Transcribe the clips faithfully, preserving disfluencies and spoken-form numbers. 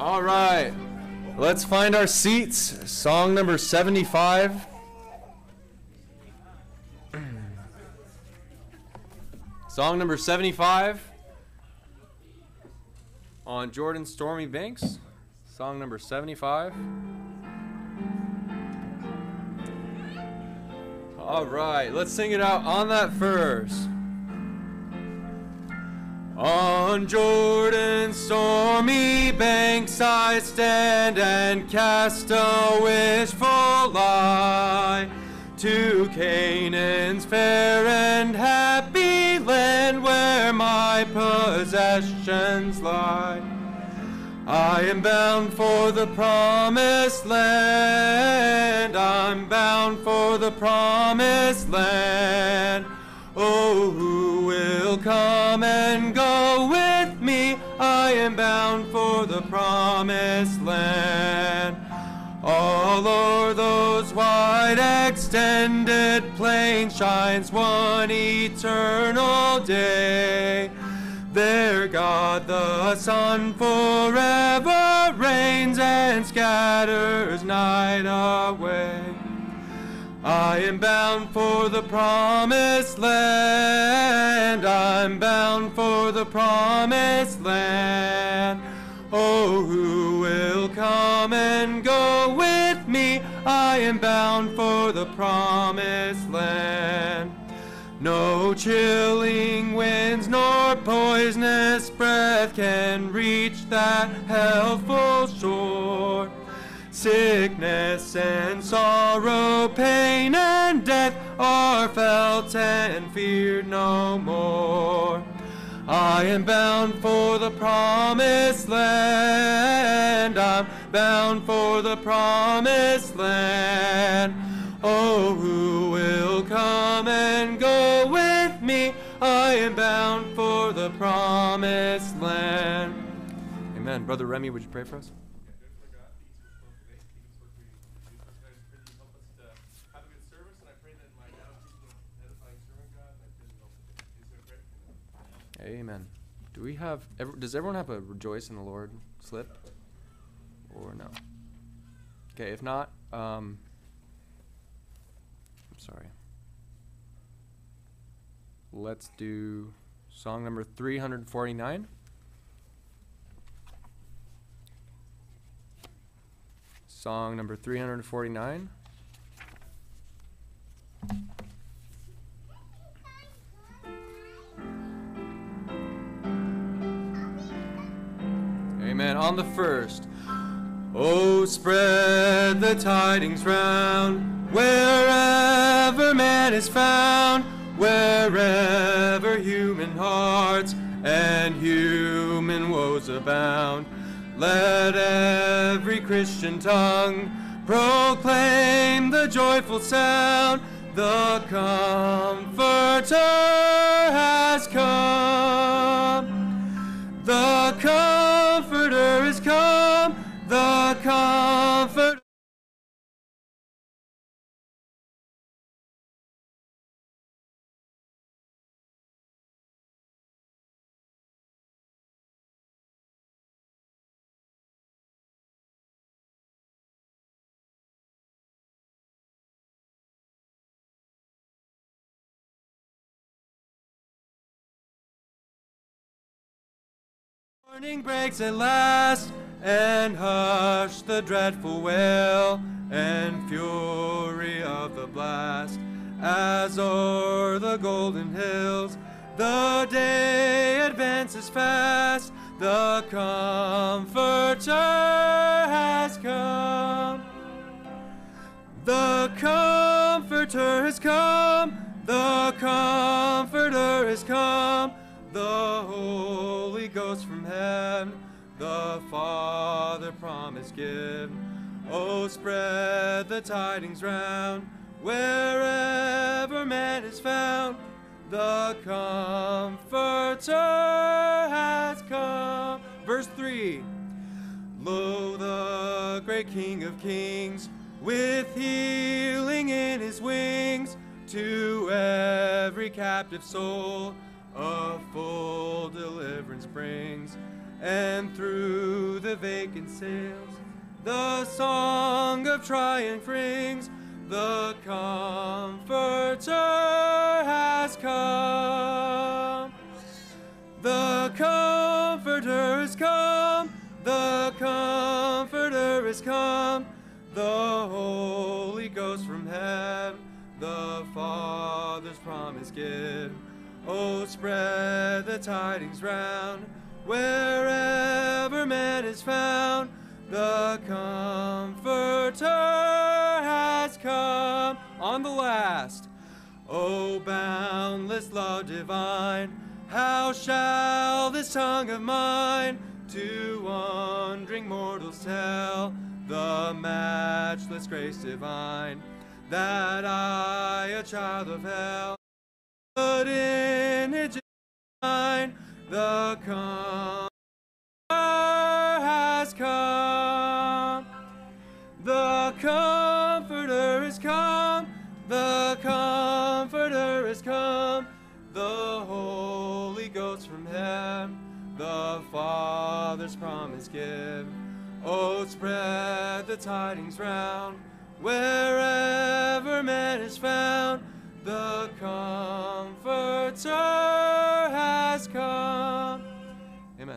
All right, let's find our seats. Song number seventy-five. Song number seventy-five on Jordan's Stormy Banks. Song number seventy-five. All right, let's sing it out on that verse. On Jordan's stormy banks I stand and cast a wishful eye to Canaan's fair and happy land where my possessions lie. I am bound for the promised land. I'm bound for the promised land. Oh, who will come and go with me? I am bound for the promised land. All o'er those wide extended plains shines one eternal day. There God the Son forever reigns and scatters night away. I am bound for the promised land. I'm bound for the promised land. Oh, who will come and go with me? I am bound for the promised land. No chilling winds nor poisonous breath can reach that healthful shore. Sickness and sorrow, pain and death are felt and feared no more. I am bound for the promised land. I'm bound for the promised land. Oh, who will come and go with me? I am bound for the promised land. Amen. Brother Remy, would you pray for us? Amen. Do we have, does everyone have a rejoice in the Lord slip? Or no? Okay, if not, um, I'm sorry. Let's do song number three hundred forty-nine. Song number three hundred forty-nine. Amen. On the first. Oh, spread the tidings round, wherever man is found, wherever human hearts and human woes abound. Let every Christian tongue proclaim the joyful sound. The Comforter has come. The Comforter is come. The Comforter. Morning breaks at last, and hush the dreadful wail and fury of the blast. As o'er the golden hills the day advances fast, the Comforter has come. The Comforter has come. The Comforter has come. The Holy Ghost from heaven, the Father promise give. Oh, spread the tidings round, wherever man is found. The Comforter has come. Verse three. Lo, the great King of kings, with healing in his wings, to every captive soul a full deliverance brings, and through the vacant sails the song of triumph rings. The Comforter has come. The Comforter has come. The Comforter has come. The Holy Ghost from heaven, the Father's promise give. Oh, spread the tidings round, wherever man is found. The Comforter has come. On the last, oh, boundless love divine, how shall this tongue of mine to wondering mortals tell the matchless grace divine, that I, a child of hell, but in it divine, the Comforter has come. The Comforter is come. The Comforter is come. The Holy Ghost from heaven, the Father's promise give. Oh, spread the tidings round, wherever man is found. The Comforter has come. Amen.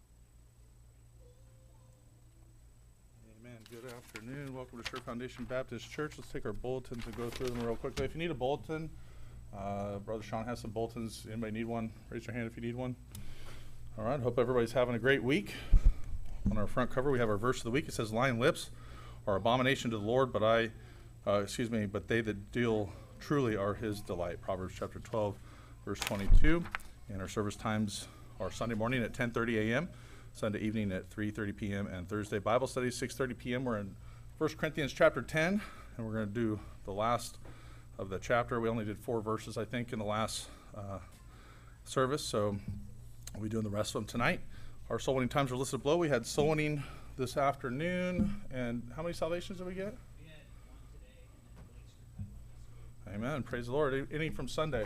Amen. Good afternoon. Welcome to Sure Foundation Baptist Church. Let's take our bulletins and go through them real quickly. If you need a bulletin, uh, Brother Sean has some bulletins. Anybody need one? Raise your hand if you need one. All right. Hope everybody's having a great week. On our front cover, we have our verse of the week. It says, "Lying lips are abomination to the Lord, but I, uh, excuse me, but they that deal truly are His delight." Proverbs chapter twelve, verse twenty-two. And our service times are Sunday morning at ten thirty a m, Sunday evening at three thirty p m, and Thursday Bible study six thirty p m We're in First Corinthians chapter ten, and we're going to do the last of the chapter. We only did four verses, I think, in the last uh, service, so we'll be doing the rest of them tonight. Our soul winning times are listed below. We had soul winning this afternoon, and how many salvations did we get? We had one today, and then the Lakes Amen. Praise the Lord. Any from Sunday?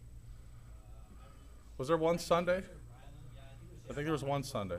Was there one Sunday? I think there was one Sunday.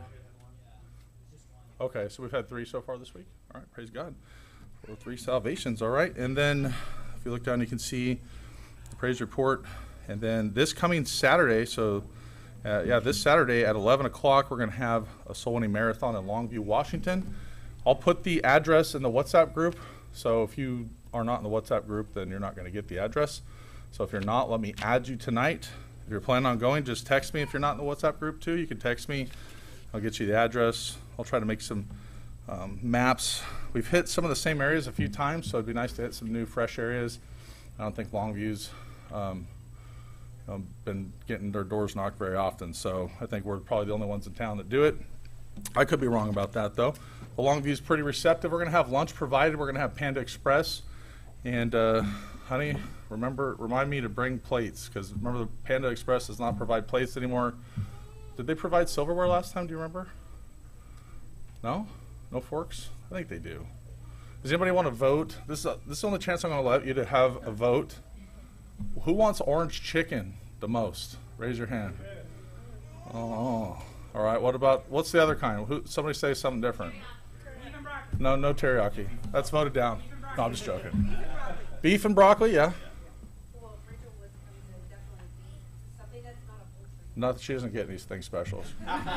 Okay, so we've had three so far this week. All right, praise God. Well, three salvations, all right. And then if you look down, you can see the praise report. And then this coming Saturday, so uh, yeah, this Saturday at eleven o'clock, we're going to have a soul winning marathon in Longview, Washington. I'll put the address in the WhatsApp group. So if you are not in the WhatsApp group, then you're not going to get the address. So if you're not, let me add you tonight. If you're planning on going, just text me. If you're not in the WhatsApp group too, you can text me. I'll get you the address. I'll try to make some um, maps. We've hit some of the same areas a few times, so it'd be nice to hit some new, fresh areas. I don't think Longview's um, you know, been getting their doors knocked very often, so I think we're probably the only ones in town that do it. I could be wrong about that, though. The Longview's pretty receptive. We're going to have lunch provided. We're going to have Panda Express. And, uh, honey, remember, remind me to bring plates, because remember the Panda Express does not provide plates anymore. Did they provide silverware last time? Do you remember? No? No forks? I think they do. Does anybody want to vote? This is, a, this is the only chance I'm going to let you to have a vote. Who wants orange chicken the most? Raise your hand. Oh, all right. What about, what's the other kind? Who, somebody say something different. No, no teriyaki. That's voted down. No, I'm just joking. Beef and broccoli, yeah. No, she doesn't get anything specials.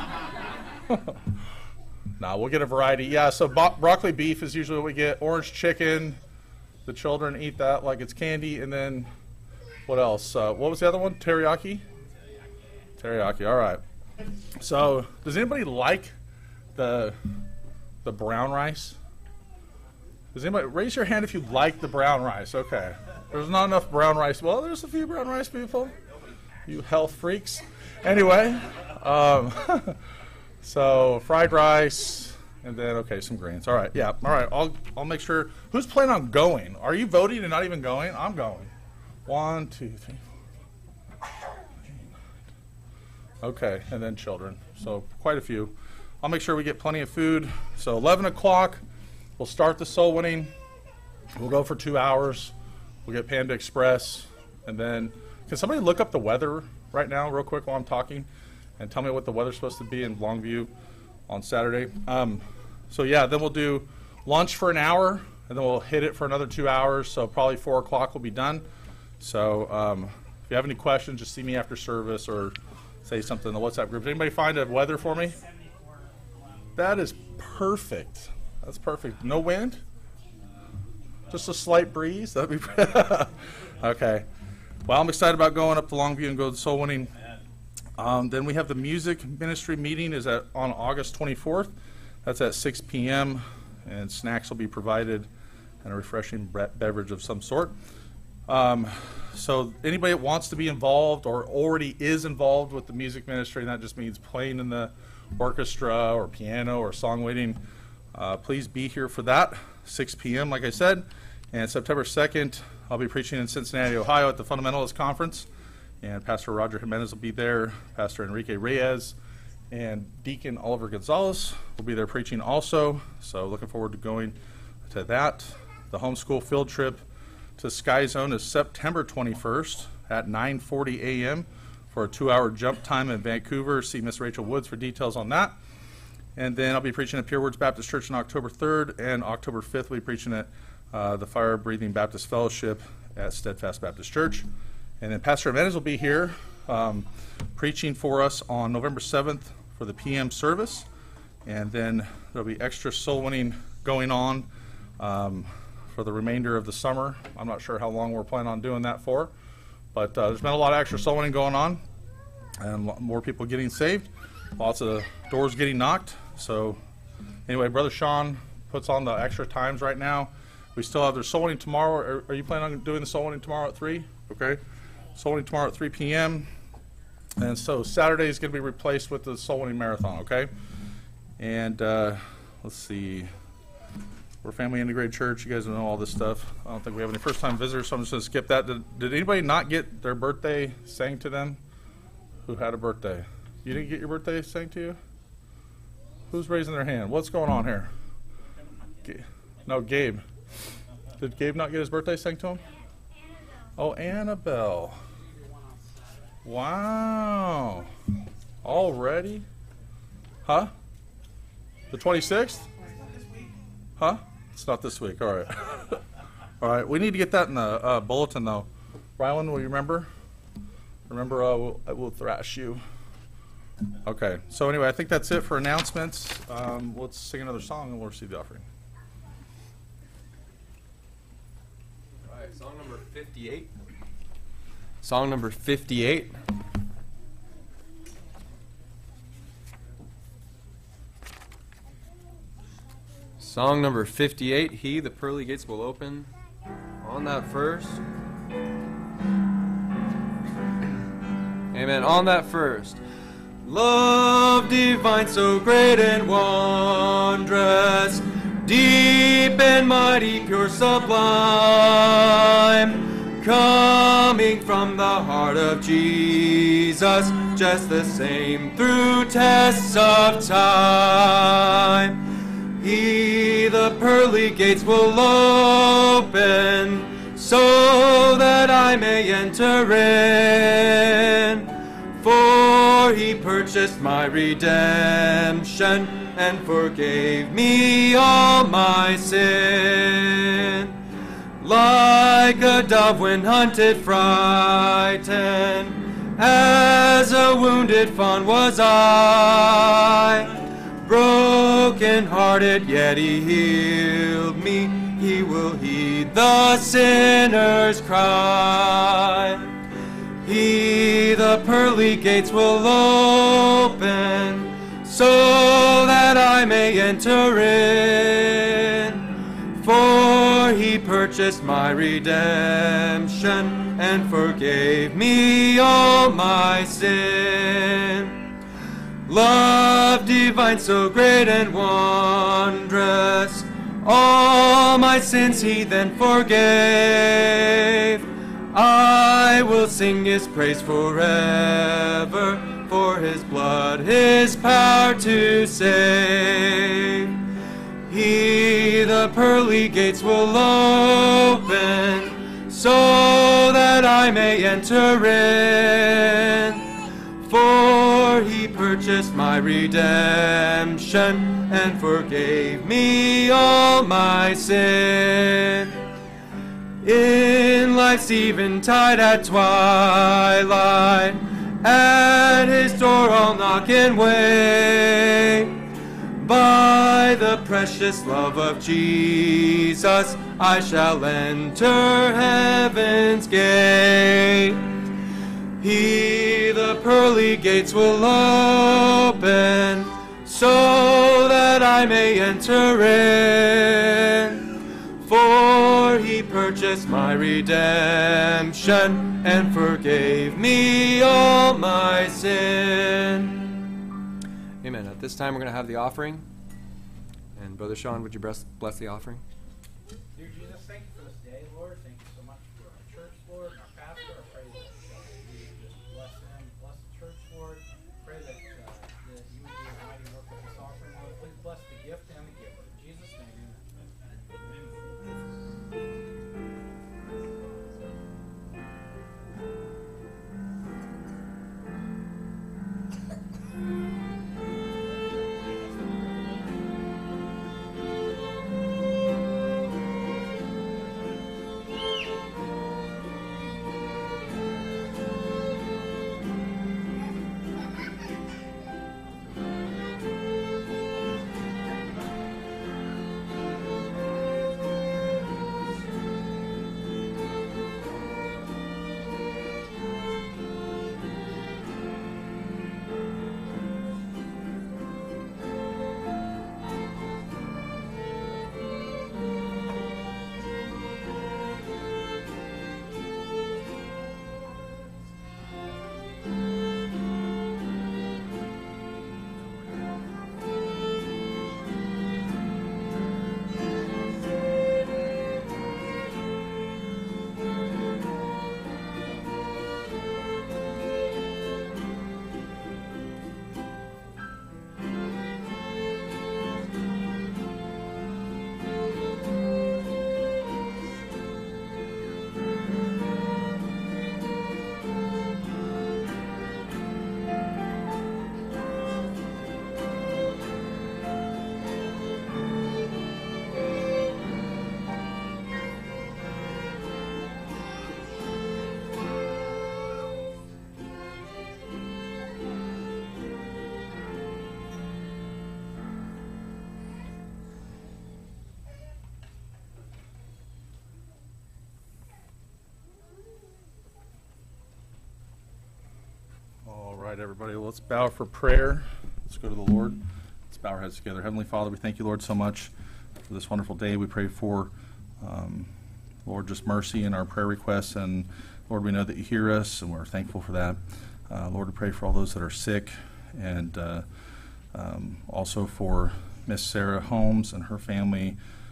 No, we'll get a variety. Yeah, so bo- broccoli beef is usually what we get. Orange chicken. The children eat that like it's candy. And then what else? Uh, what was the other one? Teriyaki? Teriyaki, all right. So does anybody like the the brown rice? Does anybody raise your hand if you like the brown rice? Okay. There's not enough brown rice. Well, there's a few brown rice people. You health freaks. Anyway, um, so fried rice, and then, okay, some greens. All right, yeah, all right. I'll, I'll make sure. Who's planning on going? Are you voting and not even going? I'm going. One, two, three, four. Okay, and then children. So quite a few. I'll make sure we get plenty of food. So eleven o'clock, we'll start the soul winning. We'll go for two hours. We'll get Panda Express, and then can somebody look up the weather right now real quick while I'm talking? and tell me what the weather's supposed to be in Longview on Saturday. Um, so yeah, then we'll do lunch for an hour, and then we'll hit it for another two hours. So probably four o'clock we'll be done. So um, if you have any questions, just see me after service or say something in the WhatsApp group. Did anybody find a weather for me? That is perfect. That's perfect. No wind? Just a slight breeze? That'd be okay. Well, I'm excited about going up to Longview and go to soul winning. Um, then we have the music ministry meeting is at on August twenty-fourth. That's at six p m and snacks will be provided and a refreshing bre- beverage of some sort. Um, so anybody that wants to be involved or already is involved with the music ministry, and that just means playing in the orchestra or piano or song leading, uh, please be here for that, six p m like I said. And September second, I'll be preaching in Cincinnati, Ohio at the Fundamentalist Conference, and Pastor Roger Jimenez will be there, Pastor Enrique Reyes, and Deacon Oliver Gonzalez will be there preaching also. So looking forward to going to that. The homeschool field trip to Sky Zone is September twenty-first at nine forty a m for a two-hour jump time in Vancouver. See Miss Rachel Woods for details on that. And then I'll be preaching at Pure Words Baptist Church on October third, and October fifth we'll be preaching at uh, the Fire Breathing Baptist Fellowship at Steadfast Baptist Church. And then Pastor Jimenez will be here um, preaching for us on November seventh for the P M service. And then there'll be extra soul winning going on um, for the remainder of the summer. I'm not sure how long we're planning on doing that for, but uh, there's been a lot of extra soul winning going on and lo- more people getting saved, lots of doors getting knocked. So anyway, Brother Sean puts on the extra times right now. We still have their soul winning tomorrow. Are, are you planning on doing the soul winning tomorrow at three? Okay. Soul winning tomorrow at three p m And so Saturday is going to be replaced with the soul winning marathon, okay? And uh, let's see. We're Family Integrated Church. You guys know all this stuff. I don't think we have any first-time visitors, so I'm just going to skip that. Did, did anybody not get their birthday sang to them who had a birthday? You didn't get your birthday sang to you? Who's raising their hand? What's going on here? Ga- no, Gabe. Did Gabe not get his birthday sang to him? Oh, Annabelle. Wow. Already? Huh? The twenty-sixth? Huh? It's not this week. All right. All right. We need to get that in the uh, bulletin, though. Rylan, will you remember? Remember, uh, we'll, I will thrash you. Okay. So anyway, I think that's it for announcements. Um, let's sing another song and we'll receive the offering. All right, song number fifty-eight. Song number fifty-eight. Song number fifty-eight, He, the Pearly Gates Will Open. On that first. Amen. On that first. Love divine, so great and wondrous, deep and mighty, pure, sublime, coming from the heart of Jesus, just the same through tests of time. He, the pearly gates will open, so that I may enter in. For he purchased my redemption, and forgave me all my sin. Like a dove when hunted, frightened, as a wounded fawn was I. Broken hearted, yet he healed me. He will heed the sinner's cry. He, the pearly gates will open, so that I may enter in. For he purchased my redemption, and forgave me all my sin. Love divine, so great and wondrous, all my sins he then forgave. I will sing his praise forever, for his blood, his power to save. He, the pearly gates will open, so that I may enter in. For he purchased my redemption and forgave me all my sin. In life's eventide at twilight, at his door I'll knock and wait. By the precious love of Jesus, I shall enter heaven's gate. He the pearly gates will open, so that I may enter in. For he purchased my redemption and forgave me all my sin. Amen. At this time, we're going to have the offering. And Brother Sean, would you bless, bless the offering? Dear Jesus, thank you for this day, Lord. Thank you so much for our church, Lord, and our pastor. I pray that uh, you would just bless them, bless the church, Lord. Pray that, uh, that you would do a mighty work with this offering, Lord. Please bless the gift and the giver. In Jesus' name, amen. All right, everybody, well, let's bow for prayer. Let's go to the Lord. Let's bow our heads together. Heavenly Father, we thank you, Lord, so much for this wonderful day. We pray for, um, Lord, just mercy in our prayer requests. And, Lord, we know that you hear us, and we're thankful for that. Uh, Lord, we pray for all those that are sick, and uh, um, also for Miss Sarah Holmes and her family.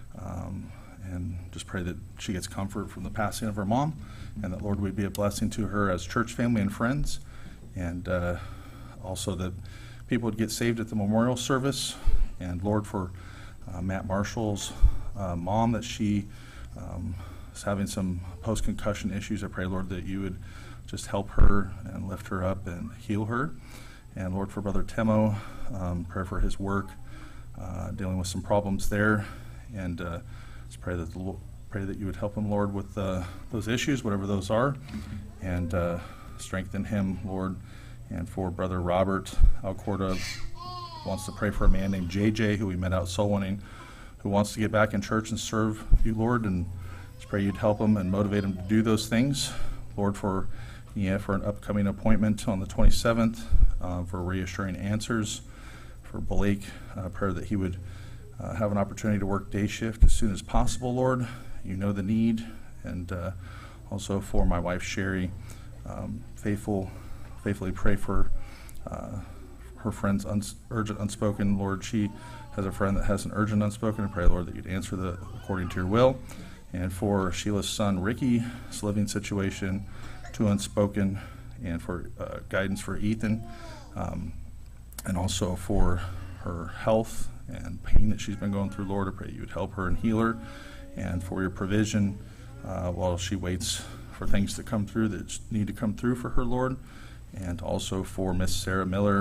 Um, and just pray that she gets comfort from the passing of her mom, and that, Lord, we'd be a blessing to her as church family and friends. And uh, also that people would get saved at the memorial service. And Lord, for uh, Matt Marshall's uh, mom, that she um, is having some post-concussion issues, I pray, Lord, that you would just help her and lift her up and heal her. And Lord, for Brother Temo, um, pray for his work, uh, dealing with some problems there. And uh, just pray that the Lord, pray that you would help him, Lord, with uh, those issues, whatever those are. And uh, strengthen him, Lord. And for Brother Robert Alcorta, wants to pray for a man named J J, who we met out soul winning, who wants to get back in church and serve you, Lord. And just pray you'd help him and motivate him to do those things. Lord, for yeah, for an upcoming appointment on the twenty-seventh, uh, for reassuring answers. For Blake, uh, prayer that he would uh, have an opportunity to work day shift as soon as possible, Lord. You know the need. And uh, also for my wife, Sherry, Um, faithful, faithfully pray for uh, her friend's uns- urgent unspoken. Lord, she has a friend that has an urgent unspoken. I pray, Lord, that you'd answer that according to your will. And for Sheila's son, Ricky, his living situation, to unspoken. And for uh, guidance for Ethan. Um, and also for her health and pain that she's been going through, Lord. I pray you would help her and heal her. And for your provision uh, while she waits for things to come through that need to come through for her, Lord. And also for Miss Sarah Miller,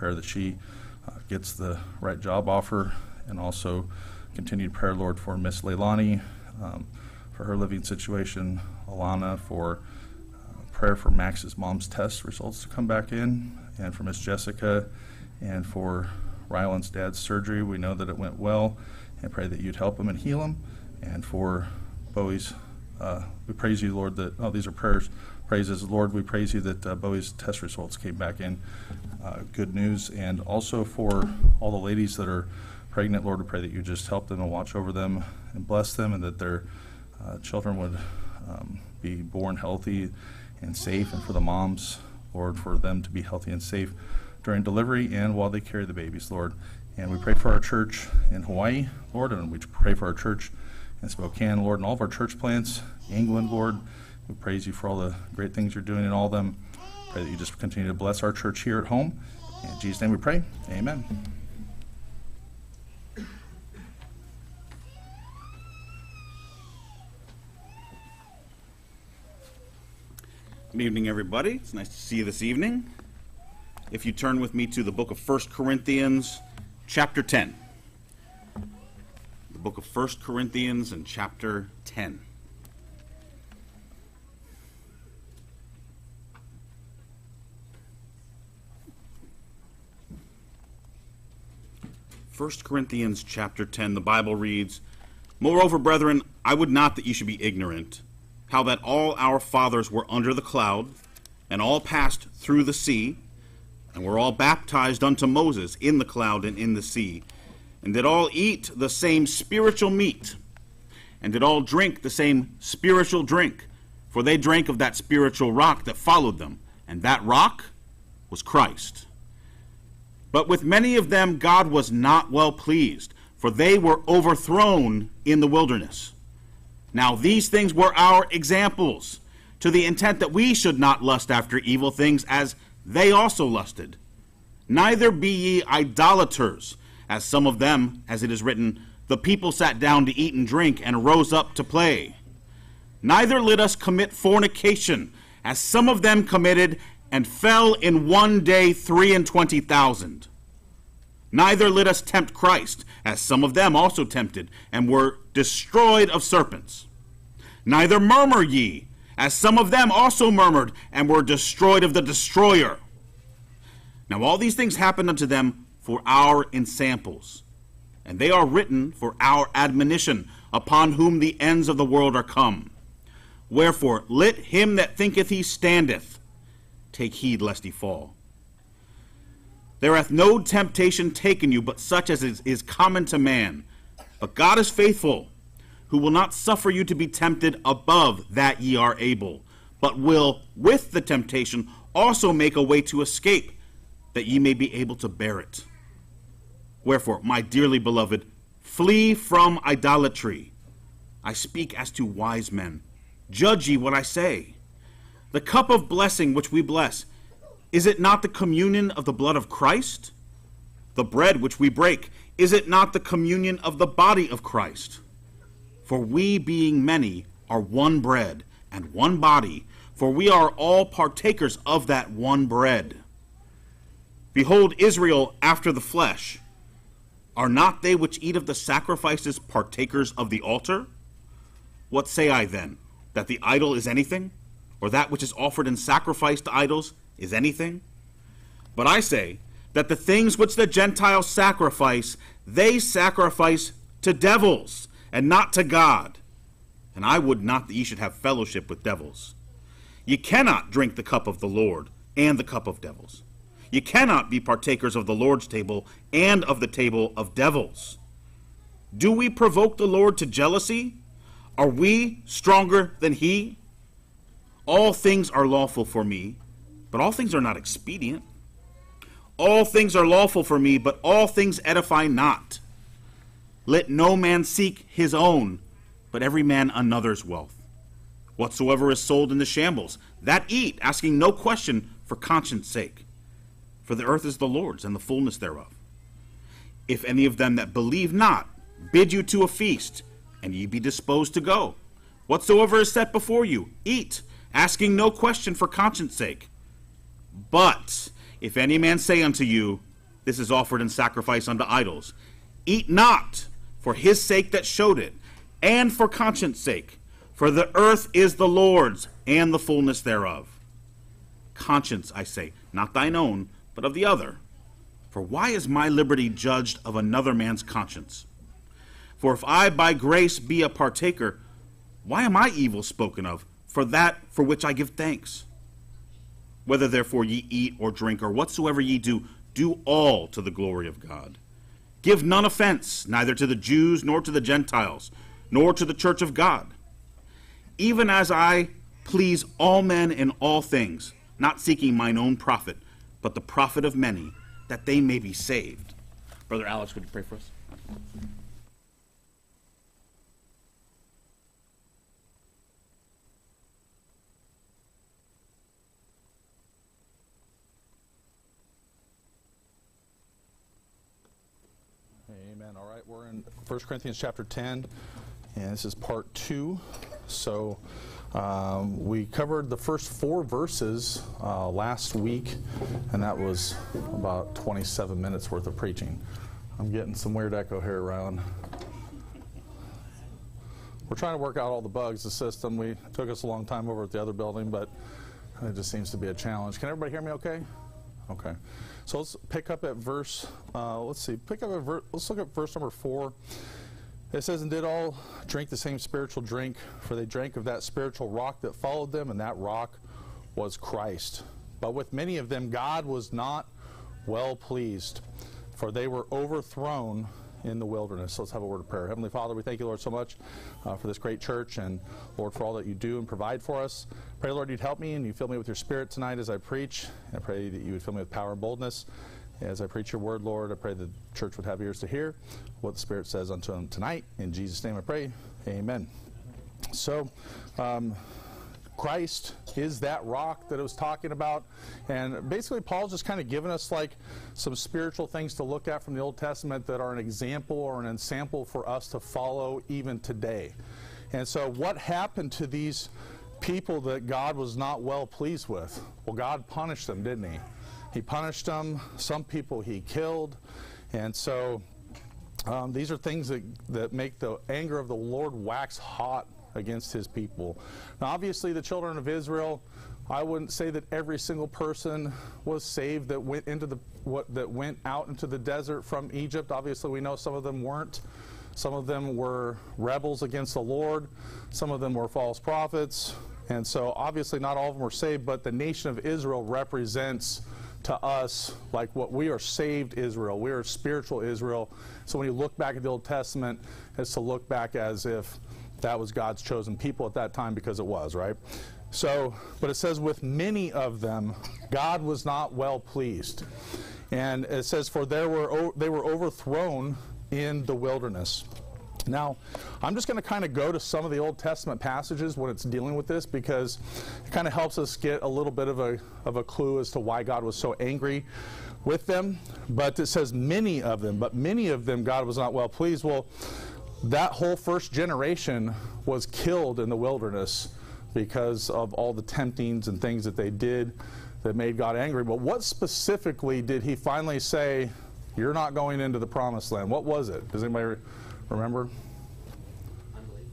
prayer that she uh, gets the right job offer, and also continued prayer, Lord, for Miss Leilani, um, for her living situation, Alana, for uh, prayer for Max's mom's test results to come back in, and for Miss Jessica, and for Ryland's dad's surgery. We know that it went well, and pray that you'd help him and heal him. And for Bowie's, uh, we praise you, Lord, that, oh, these are prayers, praises. Lord, we praise you that uh, Bowie's test results came back in uh, good news. And also for all the ladies that are pregnant, Lord, we pray that you just help them and watch over them and bless them, and that their uh, children would um, be born healthy and safe, and for the moms, Lord, for them to be healthy and safe during delivery and while they carry the babies, Lord. And we pray for our church in Hawaii, Lord, and we pray for our church in Spokane, Lord, and all of our church plants, England, Lord. We praise you for all the great things you're doing in all of them. Pray that you just continue to bless our church here at home. In Jesus' name we pray. Amen. Good evening, everybody. It's nice to see you this evening. If you turn with me to the book of First Corinthians, chapter ten. The book of First Corinthians and chapter ten. First Corinthians chapter ten, the Bible reads, "Moreover, brethren, I would not that you should be ignorant, how that all our fathers were under the cloud, and all passed through the sea, and were all baptized unto Moses in the cloud and in the sea, and did all eat the same spiritual meat, and did all drink the same spiritual drink, for they drank of that spiritual rock that followed them, and that rock was Christ. But with many of them God was not well pleased, for they were overthrown in the wilderness. Now these things were our examples, to the intent that we should not lust after evil things as they also lusted. Neither be ye idolaters, as some of them, as it is written, the people sat down to eat and drink, and rose up to play. Neither let us commit fornication, as some of them committed, and fell in one day three and twenty thousand. Neither let us tempt Christ, as some of them also tempted, and were destroyed of serpents. Neither murmur ye, as some of them also murmured, and were destroyed of the destroyer. Now all these things happened unto them for our ensamples, and they are written for our admonition, upon whom the ends of the world are come. Wherefore let him that thinketh he standeth take heed lest he fall. There hath no temptation taken you, but such as is, is common to man. But God is faithful, who will not suffer you to be tempted above that ye are able, but will with the temptation also make a way to escape, that ye may be able to bear it. Wherefore, my dearly beloved, flee from idolatry. I speak as to wise men. Judge ye what I say. The cup of blessing which we bless, is it not the communion of the blood of Christ? The bread which we break, is it not the communion of the body of Christ? For we, being many, are one bread and one body, for we are all partakers of that one bread. Behold, Israel after the flesh, are not they which eat of the sacrifices partakers of the altar? What say I then? That the idol is anything? Or that which is offered in sacrifice to idols is anything? But I say that the things which the Gentiles sacrifice, they sacrifice to devils, and not to God. And I would not that ye should have fellowship with devils. Ye cannot drink the cup of the Lord and the cup of devils. Ye cannot be partakers of the Lord's table and of the table of devils. Do we provoke the Lord to jealousy? Are we stronger than he? All things are lawful for me, but all things are not expedient. All things are lawful for me, but all things edify not. Let no man seek his own, but every man another's wealth. Whatsoever is sold in the shambles, that eat, asking no question for conscience sake. For the earth is the Lord's, and the fullness thereof. If any of them that believe not bid you to a feast, and ye be disposed to go, whatsoever is set before you, eat, asking no question for conscience sake. But if any man say unto you, this is offered in sacrifice unto idols. Eat not for his sake that showed it, and for conscience sake. For the earth is the Lord's, and the fullness thereof. Conscience, I say, not thine own, but of the other. For why is my liberty judged of another man's conscience? For if I by grace be a partaker, why am I evil spoken of, for that for which I give thanks? Whether therefore ye eat or drink, or whatsoever ye do, do all to the glory of God. Give none offense, neither to the Jews, nor to the Gentiles, nor to the church of God. Even as I please all men in all things, not seeking mine own profit, but the profit of many, that they may be saved. Brother Alex, would you pray for us? Amen. All right, we're in First Corinthians chapter ten, and this is part two. So um, we covered the first four verses uh, last week, and that was about twenty-seven minutes worth of preaching. I'm getting some weird echo here around. We're trying to work out all the bugs, the system. We it took us a long time over at the other building, but it just seems to be a challenge. Can everybody hear me okay? Okay. So let's pick up at verse, uh, let's see, pick up at ver let's look at verse number four. It says, and did all drink the same spiritual drink, for they drank of that spiritual rock that followed them, and that rock was Christ. But with many of them God was not well pleased, for they were overthrown in the wilderness. So let's have a word of prayer. Heavenly Father, we thank you, Lord, so much uh, for this great church, and Lord, for all that you do and provide for us. Pray, Lord, you'd help me and you fill me with your Spirit tonight as I preach. And I pray that you would fill me with power and boldness as I preach your word, Lord. I pray the church would have ears to hear what the Spirit says unto them tonight. In Jesus' name I pray. Amen. So, um, Christ is that rock that I was talking about, and basically Paul's just kind of giving us like some spiritual things to look at from the Old Testament that are an example or an ensample for us to follow even today. And so what happened to these people that God was not well pleased with? Well, God punished them, didn't he? He punished them. Some people he killed. And so um, these are things that, that make the anger of the Lord wax hot against his people. Now, obviously, the children of Israel, I wouldn't say that every single person was saved that went into the what that went out into the desert from Egypt. Obviously, we know some of them weren't. Some of them were rebels against the Lord. Some of them were false prophets. And so, obviously, not all of them were saved, but the nation of Israel represents to us like what we are saved Israel. We are spiritual Israel. So when you look back at the Old Testament, it's to look back as if that was God's chosen people at that time, because it was, right? So, but it says with many of them, God was not well pleased. And it says, for there were they were overthrown in the wilderness. Now, I'm just going to kind of go to some of the Old Testament passages when it's dealing with this, because it kind of helps us get a little bit of a, of a clue as to why God was so angry with them. But it says many of them, but many of them God was not well pleased. Well, that whole first generation was killed in the wilderness because of all the temptings and things that they did that made God angry. But what specifically did he finally say, you're not going into the promised land? What was it? Does anybody remember? Unbelief.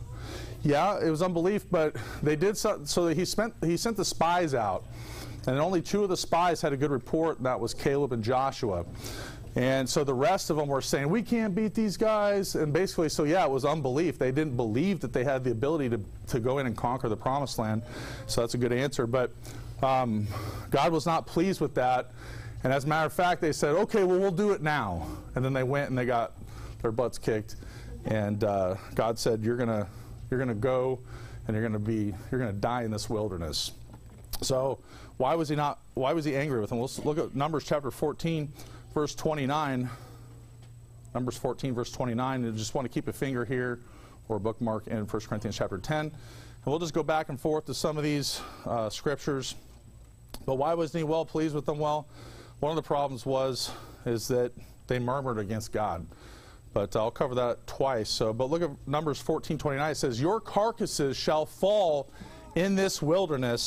Yeah, it was unbelief, but they did so, so that he spent he sent the spies out, and only two of the spies had a good report, and that was Caleb and Joshua. And so the rest of them were saying, we can't beat these guys. And basically, so yeah, it was unbelief. They didn't believe that they had the ability to, to go in and conquer the promised land. So that's a good answer. But um, God was not pleased with that. And as a matter of fact, they said, okay, well, we'll do it now. And then they went and they got their butts kicked. And uh, God said, you're going to you're gonna go and you're going to be, you're going to die in this wilderness. So why was he not, why was he angry with them? Let's look at Numbers chapter fourteen. Verse twenty-nine, Numbers fourteen, verse twenty-nine, and just want to keep a finger here or a bookmark in First Corinthians chapter ten. And we'll just go back and forth to some of these uh, scriptures. But why wasn't he well pleased with them? Well, one of the problems was is that they murmured against God. But I'll cover that twice. So, but look at Numbers fourteen twenty-nine. It says, your carcasses shall fall in this wilderness,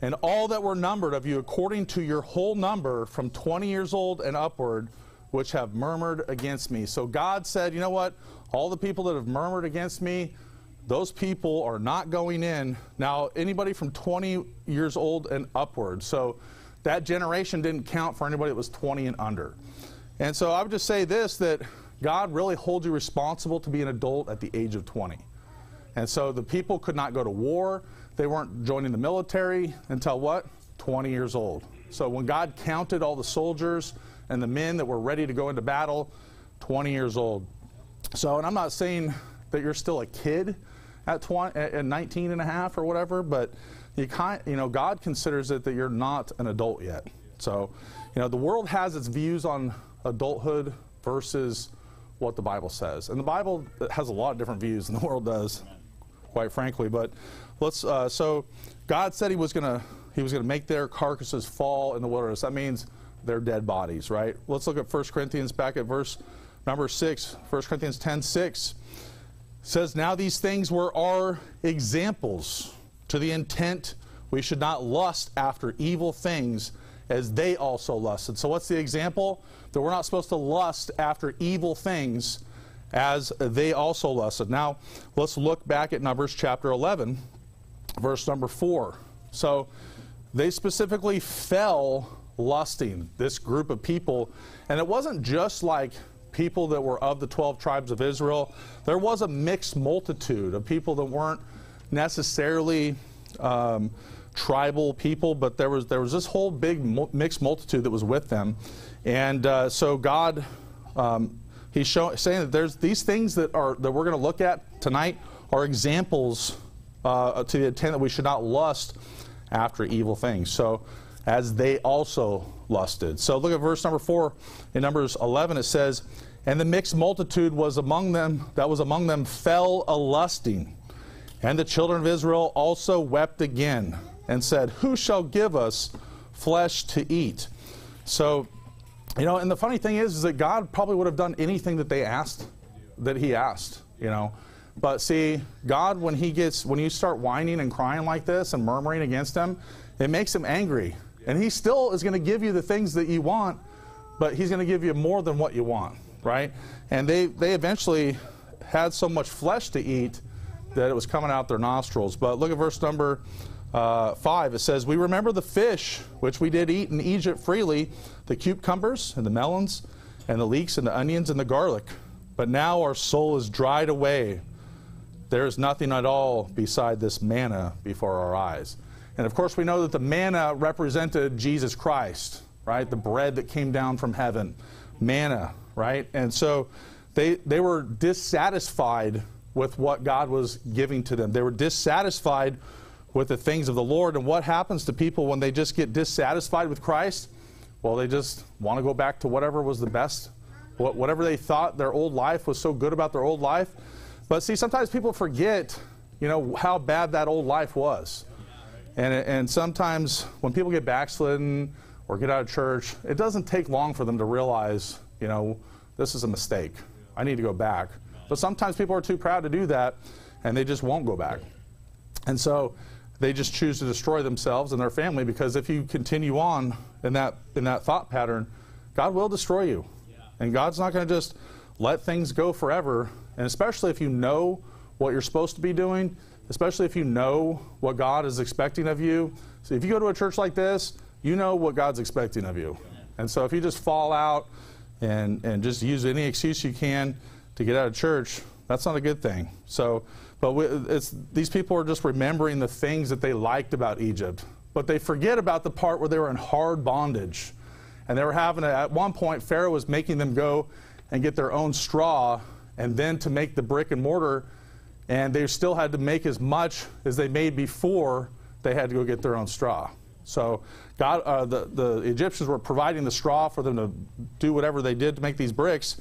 and all that were numbered of you according to your whole number from twenty years old and upward, which have murmured against me. So God said, you know what? All the people that have murmured against me, those people are not going in. Now, anybody from twenty years old and upward. So that generation didn't count for anybody that was twenty and under. And so I would just say this, that God really holds you responsible to be an adult at the age of twenty. And so the people could not go to war. They weren't joining the military until what? twenty years old. So when God counted all the soldiers and the men that were ready to go into battle, twenty years old. So, and I'm not saying that you're still a kid at twenty, at nineteen and a half or whatever, but you kind, you know, God considers it that you're not an adult yet. So, you know, the world has its views on adulthood versus what the Bible says. And the Bible has a lot of different views than the world does, quite frankly. But let's, uh, so God said he was going to, he was going to make their carcasses fall in the wilderness. That means their dead bodies, right? Let's look at First Corinthians back at verse number six. First Corinthians ten six says, now these things were our examples, to the intent we should not lust after evil things as they also lusted. So what's the example? That we're not supposed to lust after evil things as they also lusted. Now, let's look back at Numbers chapter eleven, verse number four. So they specifically fell lusting, this group of people. And it wasn't just like people that were of the twelve tribes of Israel. There was a mixed multitude of people that weren't necessarily um, tribal people, but there was there was this whole big mixed multitude that was with them. And uh, so God, um, he's showing, saying that there's these things that are that we're going to look at tonight are examples uh, to the intent that we should not lust after evil things. So as they also lusted. So look at verse number four in Numbers eleven. It says, and the mixed multitude was among them, that was among them fell a lusting. And the children of Israel also wept again and said, who shall give us flesh to eat? So, you know, and the funny thing is, is that God probably would have done anything that they asked, that he asked, you know. But see, God, when he gets, when you start whining and crying like this and murmuring against him, it makes him angry. And he still is going to give you the things that you want, but he's going to give you more than what you want, right? And they, they eventually had so much flesh to eat that it was coming out their nostrils. But look at verse number uh, five. It says, we remember the fish which we did eat in Egypt freely, the cucumbers and the melons and the leeks and the onions and the garlic. But now our soul is dried away. There is nothing at all beside this manna before our eyes. And of course we know that the manna represented Jesus Christ, right? The bread that came down from heaven. Manna, right? And so they, they were dissatisfied with what God was giving to them. They were dissatisfied with the things of the Lord. And what happens to people when they just get dissatisfied with Christ? Well, they just want to go back to whatever was the best, whatever they thought their old life was so good about their old life. But see, sometimes people forget, you know, how bad that old life was. And, and sometimes when people get backslidden or get out of church, it doesn't take long for them to realize, you know, this is a mistake. I need to go back. But sometimes people are too proud to do that, and they just won't go back. And so they just choose to destroy themselves and their family, because if you continue on in that, in that thought pattern, God will destroy you. Yeah. And God's not going to just let things go forever. And especially if you know what you're supposed to be doing, especially if you know what God is expecting of you. So if you go to a church like this, you know what God's expecting of you. Yeah. And so if you just fall out and, and just use any excuse you can to get out of church, that's not a good thing. So, but we, it's, these people are just remembering the things that they liked about Egypt, but they forget about the part where they were in hard bondage. And they were having, a, at one point, Pharaoh was making them go and get their own straw, and then to make the brick and mortar, and they still had to make as much as they made before they had to go get their own straw. So God, uh, the, the Egyptians were providing the straw for them to do whatever they did to make these bricks.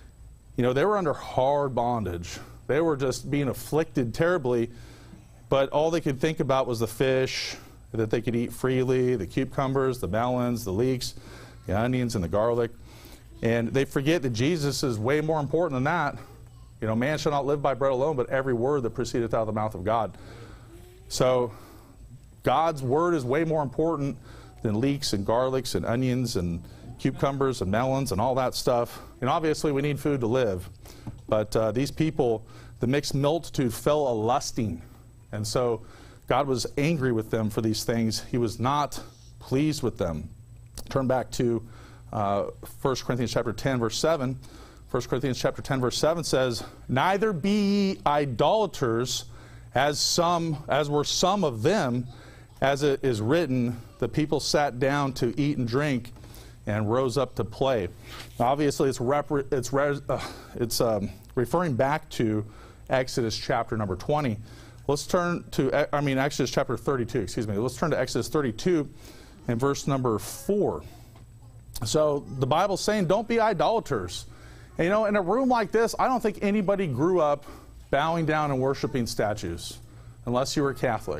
You know, they were under hard bondage. They were just being afflicted terribly, but all they could think about was the fish that they could eat freely, the cucumbers, the melons, the leeks, the onions, and the garlic. And they forget that Jesus is way more important than that. You know, man shall not live by bread alone, but every word that proceedeth out of the mouth of God. So God's word is way more important than leeks and garlics and onions and cucumbers and melons and all that stuff. And obviously we need food to live. But uh, these people, the mixed multitude, fell a-lusting. And so God was angry with them for these things. He was not pleased with them. Turn back to uh, First Corinthians chapter ten, verse seven. First Corinthians chapter ten, verse seven says, "Neither be ye idolaters, as some, as were some of them, as it is written, the people sat down to eat and drink, and rose up to play." Now, obviously, it's rep it's re uh, it's um, referring back to Exodus chapter number twenty. Let's turn to I mean Exodus chapter thirty-two. Excuse me. Let's turn to Exodus thirty-two, and verse number four. So the Bible's saying, don't be idolaters. And, you know, in a room like this, I don't think anybody grew up bowing down and worshiping statues, unless you were Catholic.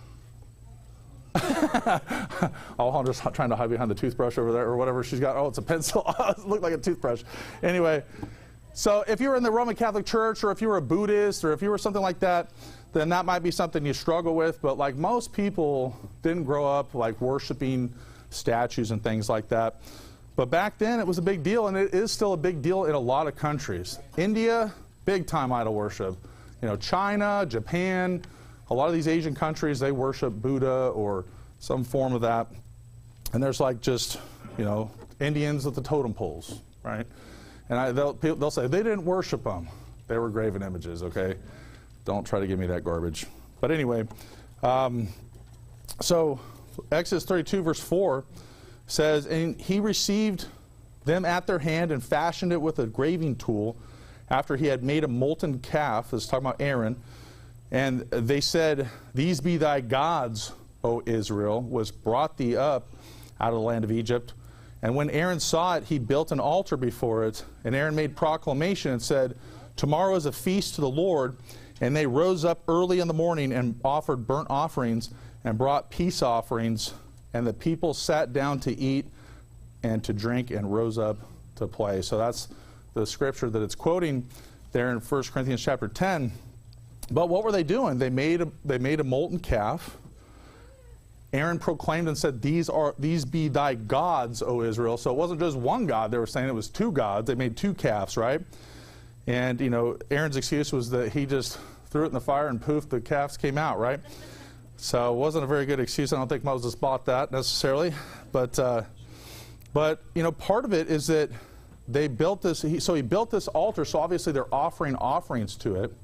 Oh, I'm just trying to hide behind the toothbrush over there or whatever she's got. Oh, it's a pencil. It looked like a toothbrush. Anyway, so if you were in the Roman Catholic Church, or if you were a Buddhist, or if you were something like that, then that might be something you struggle with. But like most people didn't grow up like worshiping statues and things like that. But back then it was a big deal, and it is still a big deal in a lot of countries. India, big time idol worship. You know, China, Japan, a lot of these Asian countries, they worship Buddha or some form of that. And there's like just, you know, Indians with the totem poles, right? And I, they'll, they'll say they didn't worship them. They were graven images, okay? Don't try to give me that garbage. But anyway, um, so Exodus thirty-two verse four says, "And he received them at their hand and fashioned it with a graving tool after he had made a molten calf." This is talking about Aaron. "And they said, These be thy gods, O Israel, was brought thee up out of the land of Egypt. And when Aaron saw it, he built an altar before it. And Aaron made proclamation and said, Tomorrow is a feast to the Lord. And they rose up early in the morning and offered burnt offerings and brought peace offerings. And the people sat down to eat and to drink and rose up to play." So that's the scripture that it's quoting there in First Corinthians chapter ten. But what were they doing? They made a, they made a molten calf. Aaron proclaimed and said, These are these be thy gods, O Israel. So it wasn't just one God. They were saying it was two gods. They made two calves, right? And, you know, Aaron's excuse was that he just threw it in the fire and poof, the calves came out, right? So it wasn't a very good excuse. I don't think Moses bought that necessarily. But, uh, but you know, part of it is that they built this. He, so he built this altar. So obviously they're offering offerings to it.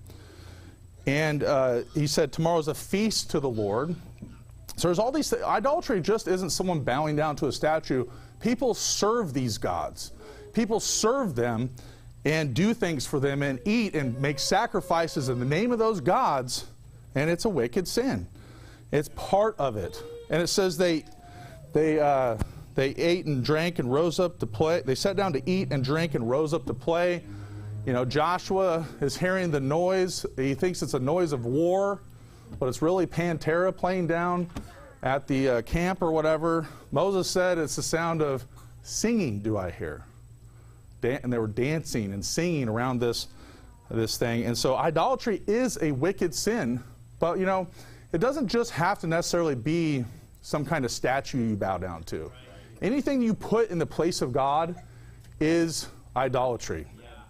And uh, he said, tomorrow's a feast to the Lord. So there's all these things. Idolatry just isn't someone bowing down to a statue. People serve these gods. People serve them and do things for them and eat and make sacrifices in the name of those gods. And it's a wicked sin. It's part of it. And it says they, they, uh, they ate and drank and rose up to play. They sat down to eat and drink and rose up to play. You know, Joshua is hearing the noise. He thinks it's a noise of war, but it's really Pantera playing down at the uh, camp or whatever. Moses said it's the sound of singing do I hear. Dan and they were dancing and singing around this, this thing. And so idolatry is a wicked sin, but you know, it doesn't just have to necessarily be some kind of statue you bow down to. Anything you put in the place of God is idolatry.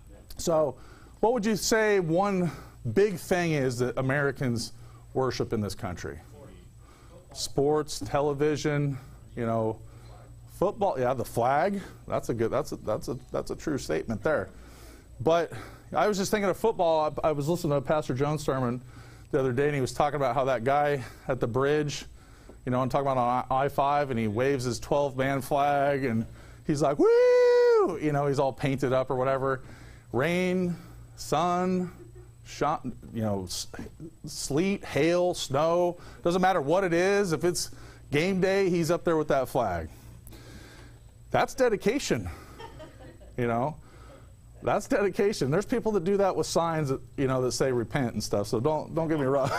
So what would you say one big thing is that Americans worship in this country? Sports, television, you know, football. Yeah, the flag. That's a good. That's a, that's a that's a true statement there. But I was just thinking of football. I, I was listening to Pastor Jones' sermon the other day, and he was talking about how that guy at the bridge, you know, I'm talking about on I five, and he waves his twelve man flag, and he's like, woo! You know, he's all painted up or whatever. Rain, sun, shot, you know, sleet, hail, snow, doesn't matter what it is. If it's game day, he's up there with that flag. That's dedication, you know. That's dedication. There's people that do that with signs that, you know, that say repent and stuff. So don't don't get me wrong.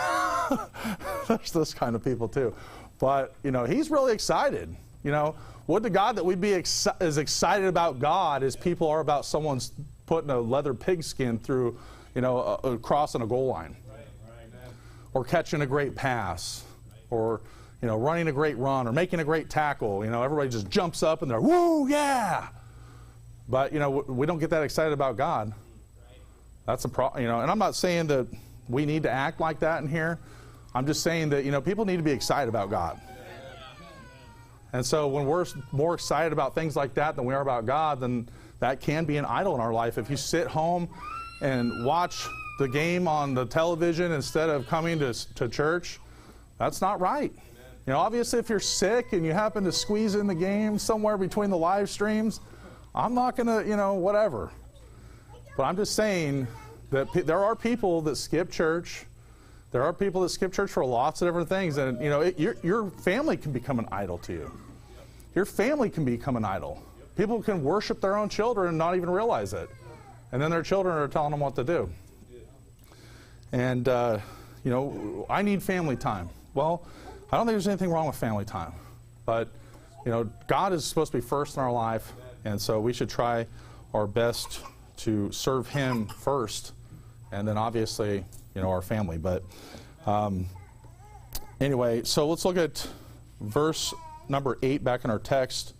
There's those kind of people too. But, you know, he's really excited. You know, would to God that we'd be ex as excited about God as people are about someone's putting a leather pigskin through, you know, a, a crossing a goal line. Right, right, or catching a great pass. Right. Or, you know, running a great run or making a great tackle. You know, everybody just jumps up and they're, woo, yeah. But, you know, we don't get that excited about God. That's a problem, you know, and I'm not saying that we need to act like that in here. I'm just saying that, you know, people need to be excited about God. And so when we're more excited about things like that than we are about God, then that can be an idol in our life. If you sit home and watch the game on the television instead of coming to, to church, that's not right. You know, obviously if you're sick and you happen to squeeze in the game somewhere between the live streams, I'm not going to, you know, whatever. But I'm just saying that pe- there are people that skip church. There are people that skip church for lots of different things. And, you know, it, your, your family can become an idol to you. Your family can become an idol. People can worship their own children and not even realize it. And then their children are telling them what to do. And, uh, you know, I need family time. Well, I don't think there's anything wrong with family time. But, you know, God is supposed to be first in our life. And so we should try our best to serve Him first. And then obviously, you know, our family. But um, anyway, so let's look at verse number eight back in our text.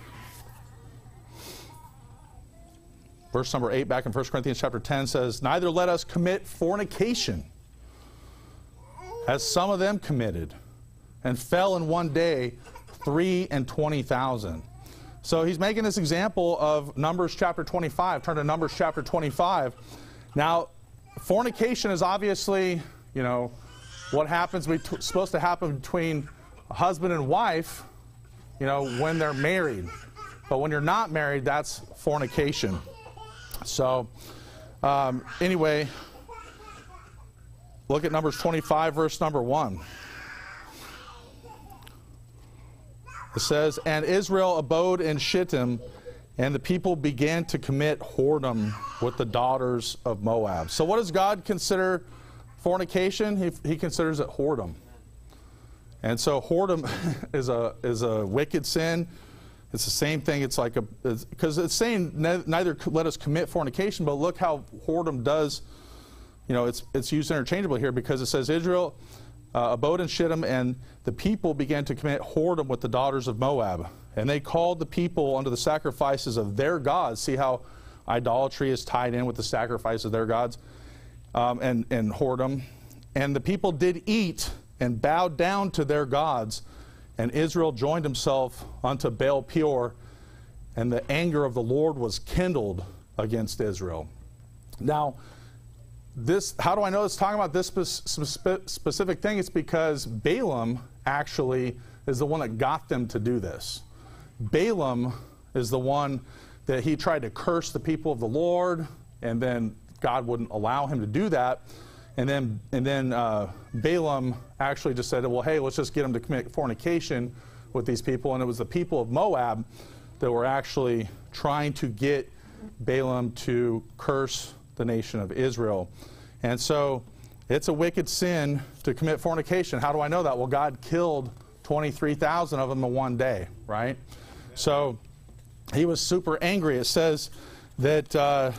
Verse number eight back in First Corinthians chapter ten says, neither let us commit fornication, as some of them committed, and fell in one day three and twenty thousand. So he's making this example of Numbers chapter twenty-five. Turn to Numbers chapter twenty-five. Now, fornication is obviously, you know, what happens, bet- supposed to happen between a husband and wife, you know, when they're married. But when you're not married, that's fornication. So, um, anyway, look at Numbers twenty-five, verse number one. It says, and Israel abode in Shittim, and the people began to commit whoredom with the daughters of Moab. So what does God consider fornication? He, he considers it whoredom. And so whoredom is a is a wicked sin. It's the same thing. It's like a, because it's, it's saying ne- neither let us commit fornication, but look how whoredom does, you know, it's it's used interchangeably here, because it says Israel uh, abode in Shittim, and the people began to commit whoredom with the daughters of Moab. And they called the people unto the sacrifices of their gods. See how idolatry is tied in with the sacrifice of their gods, um, and, and whoredom. And the people did eat and bowed down to their gods. And Israel joined himself unto Baal Peor, and the anger of the Lord was kindled against Israel. Now, this, how do I know it's talking about this spe- specific thing? It's because Balaam actually is the one that got them to do this. Balaam is the one that he tried to curse the people of the Lord, and then God wouldn't allow him to do that. And then, and then uh, Balaam actually just said, well, hey, let's just get them to commit fornication with these people. And it was the people of Moab that were actually trying to get Balaam to curse the nation of Israel. And so it's a wicked sin to commit fornication. How do I know that? Well, God killed twenty-three thousand of them in one day, right? So he was super angry. It says that... Uh,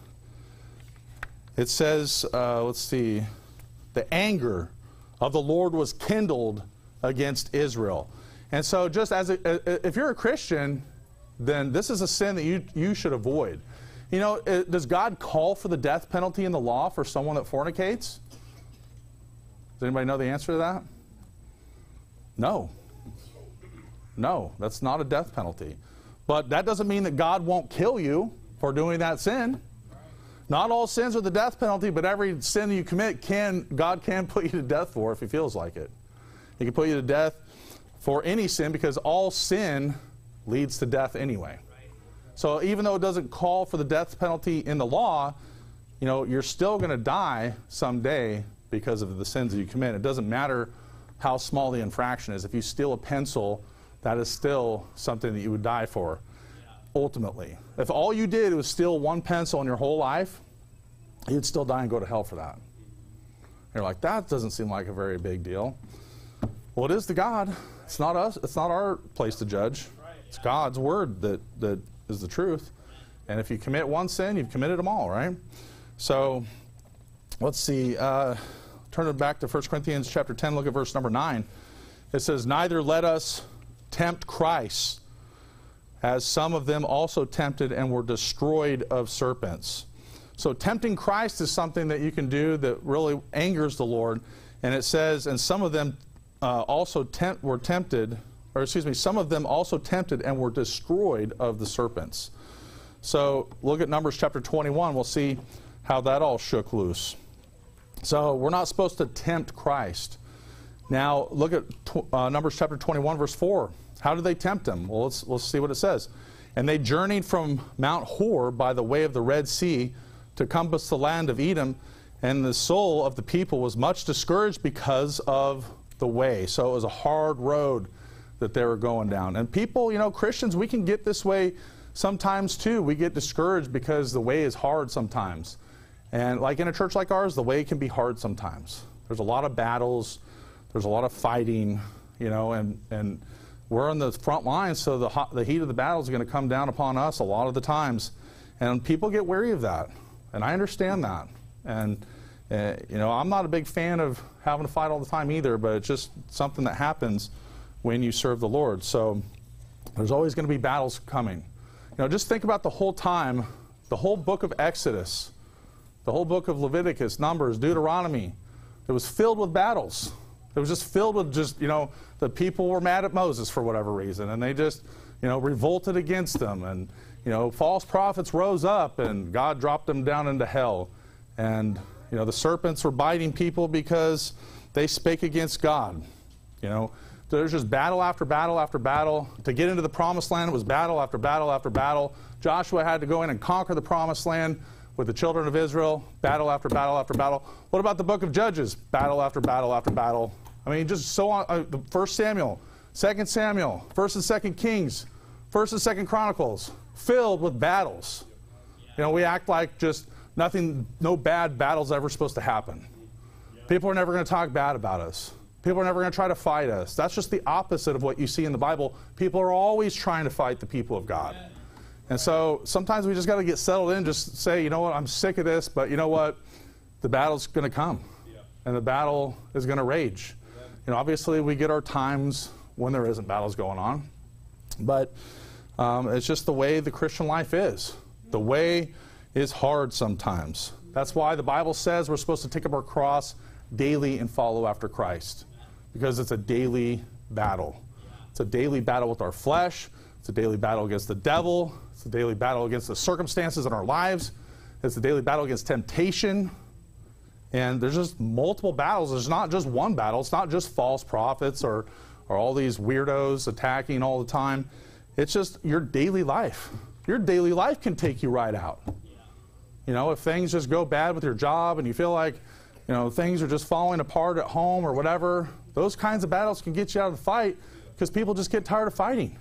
It says, uh, let's see, the anger of the Lord was kindled against Israel. And so just as a, if you're a Christian, then this is a sin that you, you should avoid. You know, it, does God call for the death penalty in the law for someone that fornicates? Does anybody know the answer to that? No. No, that's not a death penalty. But that doesn't mean that God won't kill you for doing that sin. Not all sins are the death penalty, but every sin you commit, can God can put you to death for if He feels like it. He can put you to death for any sin, because all sin leads to death anyway. So even though it doesn't call for the death penalty in the law, you know, you're still going to die someday because of the sins that you commit. It doesn't matter how small the infraction is. If you steal a pencil, that is still something that you would die for. Ultimately, if all you did was steal one pencil in your whole life, you'd still die and go to hell for that. You're like, that doesn't seem like a very big deal. Well, it is to God. It's not us. It's not our place to judge. It's God's word that, that is the truth. And if you commit one sin, you've committed them all, right? So, let's see. Uh, turn it back to First Corinthians chapter ten. Look at verse number nine. It says, neither let us tempt Christ, as some of them also tempted and were destroyed of serpents. So tempting Christ is something that you can do that really angers the Lord. And it says, and some of them uh, also tempt, were tempted, or excuse me, some of them also tempted and were destroyed of the serpents. So look at Numbers chapter twenty-one. We'll see how that all shook loose. So we're not supposed to tempt Christ. Now look at uh, Numbers chapter twenty-one, verse four. How did they tempt him? Well, let's, let's see what it says. And they journeyed from Mount Hor by the way of the Red Sea to compass the land of Edom, and the soul of the people was much discouraged because of the way. So it was a hard road that they were going down. And people, you know, Christians, we can get this way sometimes too. We get discouraged because the way is hard sometimes. And like in a church like ours, the way can be hard sometimes. There's a lot of battles. There's a lot of fighting, you know, and, and we're on the front line, so the, hot, the heat of the battle is going to come down upon us a lot of the times. And people get weary of that. And I understand that. And, uh, you know, I'm not a big fan of having to fight all the time either, but it's just something that happens when you serve the Lord. So there's always going to be battles coming. You know, just think about the whole time, the whole book of Exodus, the whole book of Leviticus, Numbers, Deuteronomy. It was filled with battles. It was just filled with just, you know, the people were mad at Moses for whatever reason, and they just, you know, revolted against them. And, you know, false prophets rose up, and God dropped them down into hell. And, you know, the serpents were biting people because they spake against God. You know, there's just battle after battle after battle. To get into the promised land, it was battle after battle after battle. Joshua had to go in and conquer the promised land with the children of Israel, battle after battle after battle. What about the book of Judges? Battle after battle after battle. I mean, just so on. Uh, First Samuel, Second Samuel, First and Second Kings, First and Second Chronicles, filled with battles. You know, we act like just nothing, no bad battles ever supposed to happen. People are never going to talk bad about us. People are never going to try to fight us. That's just the opposite of what you see in the Bible. People are always trying to fight the people of God. And so sometimes we just got to get settled in, just say, you know what, I'm sick of this, but you know what, the battle's going to come. And the battle is going to rage. You know, obviously we get our times when there isn't battles going on. But um, it's just the way the Christian life is. The way is hard sometimes. That's why the Bible says we're supposed to take up our cross daily and follow after Christ. Because it's a daily battle. It's a daily battle with our flesh. It's a daily battle against the devil. It's a daily battle against the circumstances in our lives. It's a daily battle against temptation. And there's just multiple battles. There's not just one battle. It's not just false prophets or, or all these weirdos attacking all the time. It's just your daily life. Your daily life can take you right out. You know, if things just go bad with your job and you feel like, you know, things are just falling apart at home or whatever, those kinds of battles can get you out of the fight because people just get tired of fighting.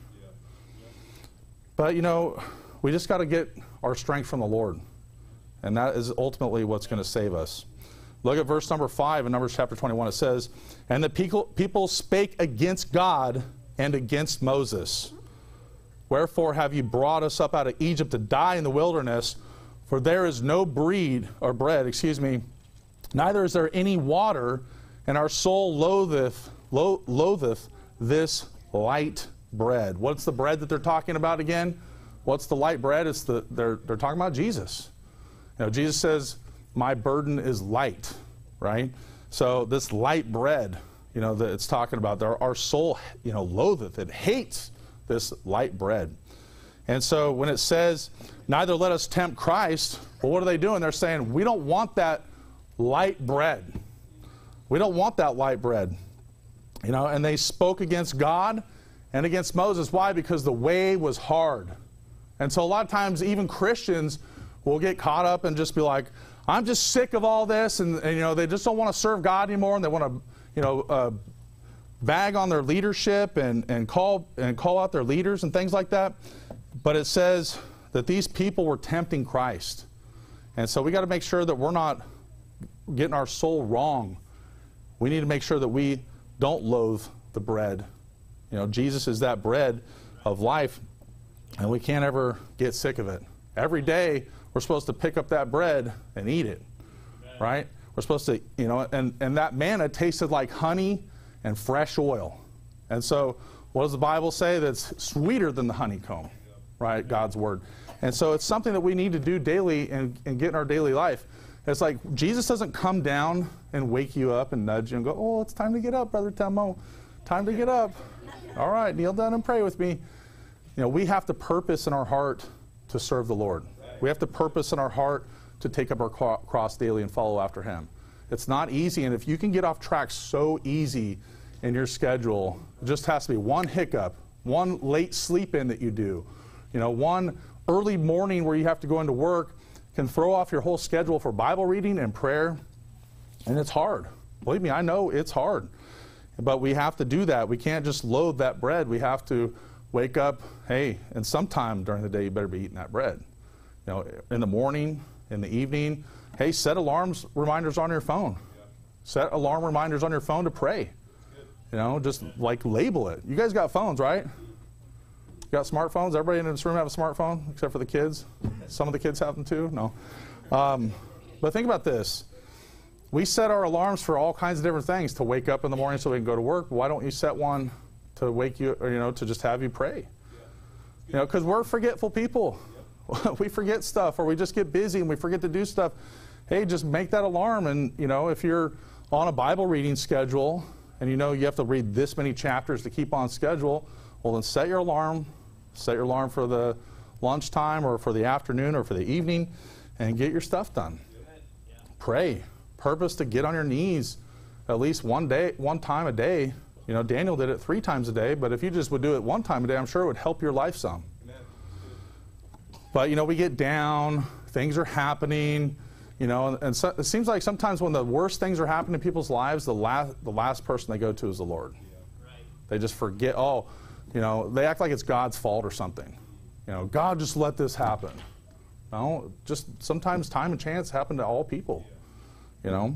But, you know, we just got to get our strength from the Lord. And that is ultimately what's going to save us. Look at verse number five in Numbers chapter twenty-one. It says, and the people, people spake against God and against Moses. Wherefore have you brought us up out of Egypt to die in the wilderness? For there is no breed, or bread, excuse me, neither is there any water, and our soul loatheth, lo loatheth this light bread. What's the bread that they're talking about again? What's the light bread? It's the, they're, they're talking about Jesus. You know, Jesus says, my burden is light, right? So this light bread, you know, that it's talking about, there, our soul, you know, loatheth, it hates this light bread. And so when it says, neither let us tempt Christ, well, what are they doing? They're saying, we don't want that light bread. We don't want that light bread. You know, and they spoke against God and against Moses. Why? Because the way was hard. And so a lot of times even Christians will get caught up and just be like, I'm just sick of all this, and, and you know, they just don't want to serve God anymore, and they want to, you know, uh, bag on their leadership and, and call and call out their leaders and things like that. But it says that these people were tempting Christ. And so we got to make sure that we're not getting our soul wrong. We need to make sure that we don't loathe the bread. You know, Jesus is that bread of life, and we can't ever get sick of it. Every day we're supposed to pick up that bread and eat it, Amen. Right? We're supposed to, you know, and, and that manna tasted like honey and fresh oil. And so what does the Bible say? That's sweeter than the honeycomb, right? God's word. And so it's something that we need to do daily and, and get in our daily life. It's like Jesus doesn't come down and wake you up and nudge you and go, oh, it's time to get up, Brother Telmo. Time to get up. All right, kneel down and pray with me. You know, we have to purpose in our heart to serve the Lord. We have to purpose in our heart to take up our cross daily and follow after him. It's not easy, and if you can get off track so easy in your schedule, it just has to be one hiccup, one late sleep in that you do, you know, one early morning where you have to go into work can throw off your whole schedule for Bible reading and prayer, and it's hard. Believe me, I know it's hard, but we have to do that. We can't just load that bread. We have to wake up, hey, and sometime during the day you better be eating that bread. You know, in the morning, in the evening, hey, set alarms, reminders on your phone. Yeah. Set alarm reminders on your phone to pray. You know, just like label it. You guys got phones, right? You got smartphones? Everybody in this room have a smartphone, except for the kids? Some of the kids have them too? No. Um, but think about this. We set our alarms for all kinds of different things, to wake up in the morning so we can go to work. Why don't you set one to wake you, or, you know, to just have you pray? You know, because we're forgetful people. We forget stuff, or we just get busy and we forget to do stuff. Hey, just make that alarm. And, you know, if you're on a Bible reading schedule and you know you have to read this many chapters to keep on schedule, well, then set your alarm. Set your alarm for the lunchtime or for the afternoon or for the evening and get your stuff done. Yeah. Pray. Purpose to get on your knees at least one day, one time a day. You know, Daniel did it three times a day, but if you just would do it one time a day, I'm sure it would help your life some. But, you know, we get down, things are happening, you know, and so, it seems like sometimes when the worst things are happening in people's lives, the last, the last person they go to is the Lord. Yeah. Right. They just forget, oh, you know, they act like it's God's fault or something. You know, God just let this happen. No, just sometimes time and chance happen to all people, you know.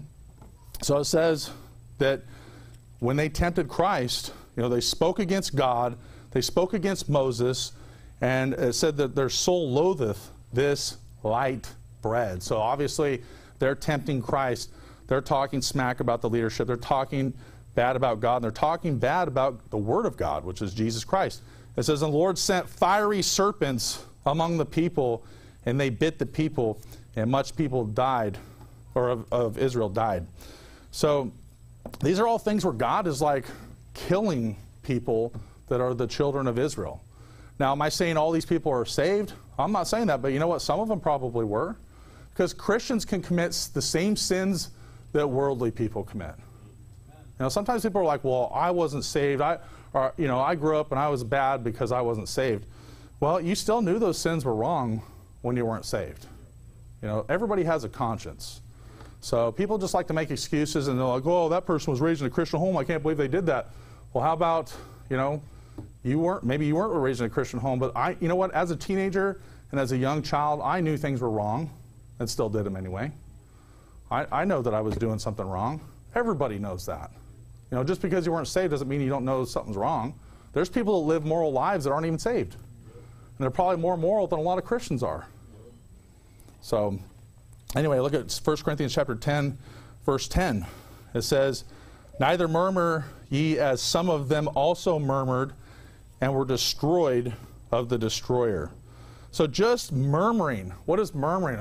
So it says that when they tempted Christ, you know, they spoke against God, they spoke against Moses, and it said that their soul loatheth this light bread. So obviously they're tempting Christ. They're talking smack about the leadership. They're talking bad about God. And they're talking bad about the Word of God, which is Jesus Christ. It says, and the Lord sent fiery serpents among the people, and they bit the people, and much people died, or of, of Israel died. So these are all things where God is like killing people that are the children of Israel. Now, am I saying all these people are saved? I'm not saying that, but you know what? Some of them probably were. Because Christians can commit the same sins that worldly people commit. You know, sometimes people are like, well, I wasn't saved. I, or, you know, I grew up and I was bad because I wasn't saved. Well, you still knew those sins were wrong when you weren't saved. You know, everybody has a conscience. So people just like to make excuses, and they're like, oh, that person was raised in a Christian home. I can't believe they did that. Well, how about, you know, you weren't, maybe you weren't raised in a Christian home, but I, you know what, as a teenager and as a young child, I knew things were wrong and still did them anyway. I, I know that I was doing something wrong. Everybody knows that. You know, just because you weren't saved doesn't mean you don't know something's wrong. There's people that live moral lives that aren't even saved. And they're probably more moral than a lot of Christians are. So, anyway, look at First Corinthians chapter ten, verse ten. It says, neither murmur ye as some of them also murmured, and were destroyed of the destroyer. So just murmuring. What is murmuring?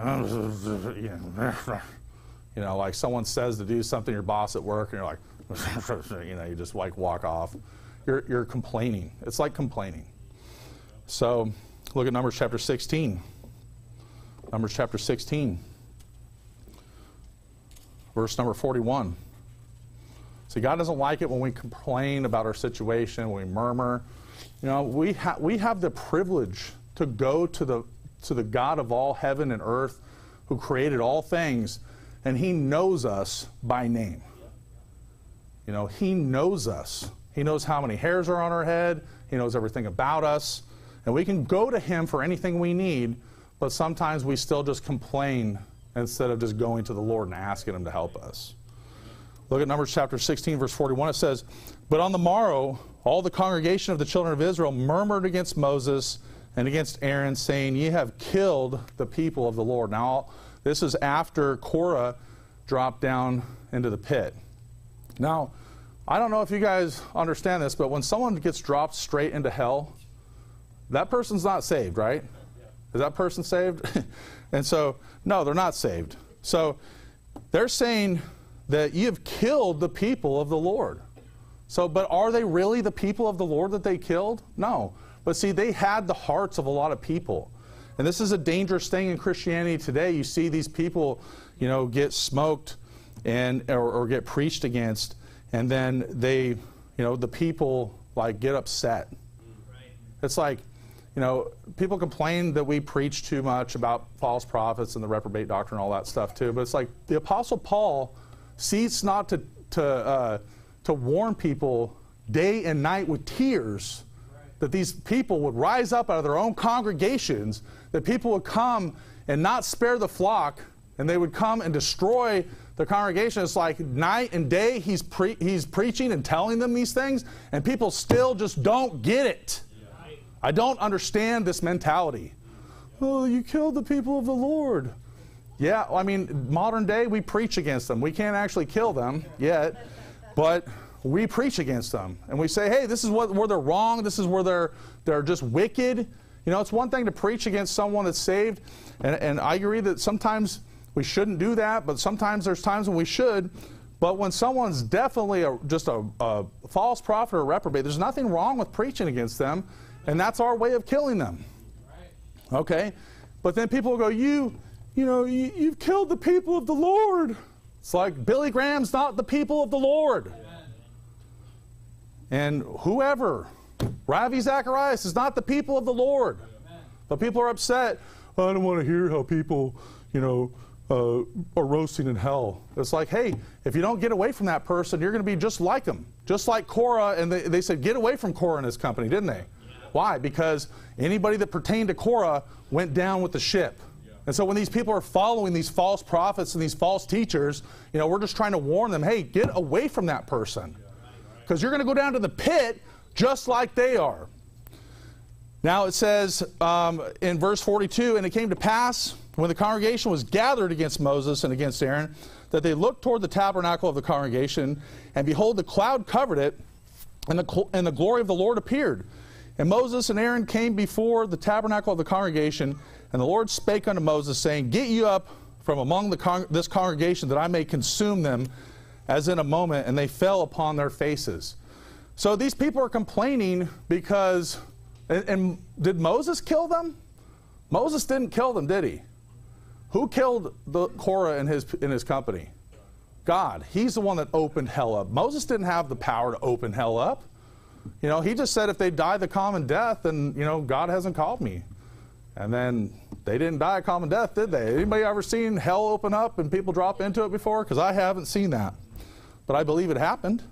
You know, like someone says to do something, your boss at work, and you're like, you know, you just like walk off. You're, you're complaining. It's like complaining. So look at Numbers chapter sixteen. Numbers chapter sixteen. Verse number forty-one. See, God doesn't like it when we complain about our situation, when we murmur. You know, we, ha we have the privilege to go to the, to the God of all heaven and earth, who created all things, and He knows us by name. You know, He knows us. He knows how many hairs are on our head. He knows everything about us. And we can go to Him for anything we need, but sometimes we still just complain instead of just going to the Lord and asking Him to help us. Look at Numbers chapter sixteen, verse forty-one. It says, but on the morrow, all the congregation of the children of Israel murmured against Moses and against Aaron, saying, ye have killed the people of the Lord. Now, this is after Korah dropped down into the pit. Now, I don't know if you guys understand this, but when someone gets dropped straight into hell, that person's not saved, right? Is that person saved? And so, no, they're not saved. So they're saying that you have killed the people of the Lord. So, but are they really the people of the Lord that they killed? No. But see, they had the hearts of a lot of people. And this is a dangerous thing in Christianity today. You see these people, you know, get smoked and or, or get preached against, and then they, you know, the people like get upset. Right. It's like, you know, people complain that we preach too much about false prophets and the reprobate doctrine and all that stuff too. But it's like the Apostle Paul ceased not to to uh, to warn people day and night with tears that these people would rise up out of their own congregations, that people would come and not spare the flock, and they would come and destroy the congregation. It's like night and day he's pre he's preaching and telling them these things, and people still just don't get it. I don't understand this mentality. Oh, you killed the people of the Lord. Yeah, I mean, modern day, we preach against them. We can't actually kill them yet, but we preach against them. And we say, hey, this is what, where they're wrong. This is where they're, they're just wicked. You know, it's one thing to preach against someone that's saved, and, and I agree that sometimes we shouldn't do that, but sometimes there's times when we should. But when someone's definitely a, just a, a false prophet or a reprobate, there's nothing wrong with preaching against them. And that's our way of killing them. Okay? But then people will go, you, you know, you, you've killed the people of the Lord. It's like Billy Graham's not the people of the Lord. Amen. And whoever, Ravi Zacharias is not the people of the Lord. Amen. But people are upset. I don't want to hear how people, you know, uh, are roasting in hell. It's like, hey, if you don't get away from that person, you're going to be just like them. Just like Korah, and they, they said, get away from Korah and his company, didn't they? Why? Because anybody that pertained to Korah went down with the ship. Yeah. And so when these people are following these false prophets and these false teachers, you know, we're just trying to warn them, hey, get away from that person. Because you're going to go down to the pit just like they are. Now it says um, in verse forty-two, and it came to pass when the congregation was gathered against Moses and against Aaron, that they looked toward the tabernacle of the congregation, and behold, the cloud covered it, and the, and the glory of the Lord appeared. And Moses and Aaron came before the tabernacle of the congregation, and the Lord spake unto Moses, saying, get you up from among the con this congregation, that I may consume them as in a moment. And they fell upon their faces. So these people are complaining because, and, and did Moses kill them? Moses didn't kill them, did he? Who killed the Korah and his, in his company? God. He's the one that opened hell up. Moses didn't have the power to open hell up. You know, he just said if they die the common death, then, you know, God hasn't called me. And then they didn't die a common death, did they? Anybody ever seen hell open up and people drop into it before? Because I haven't seen that. But I believe it happened.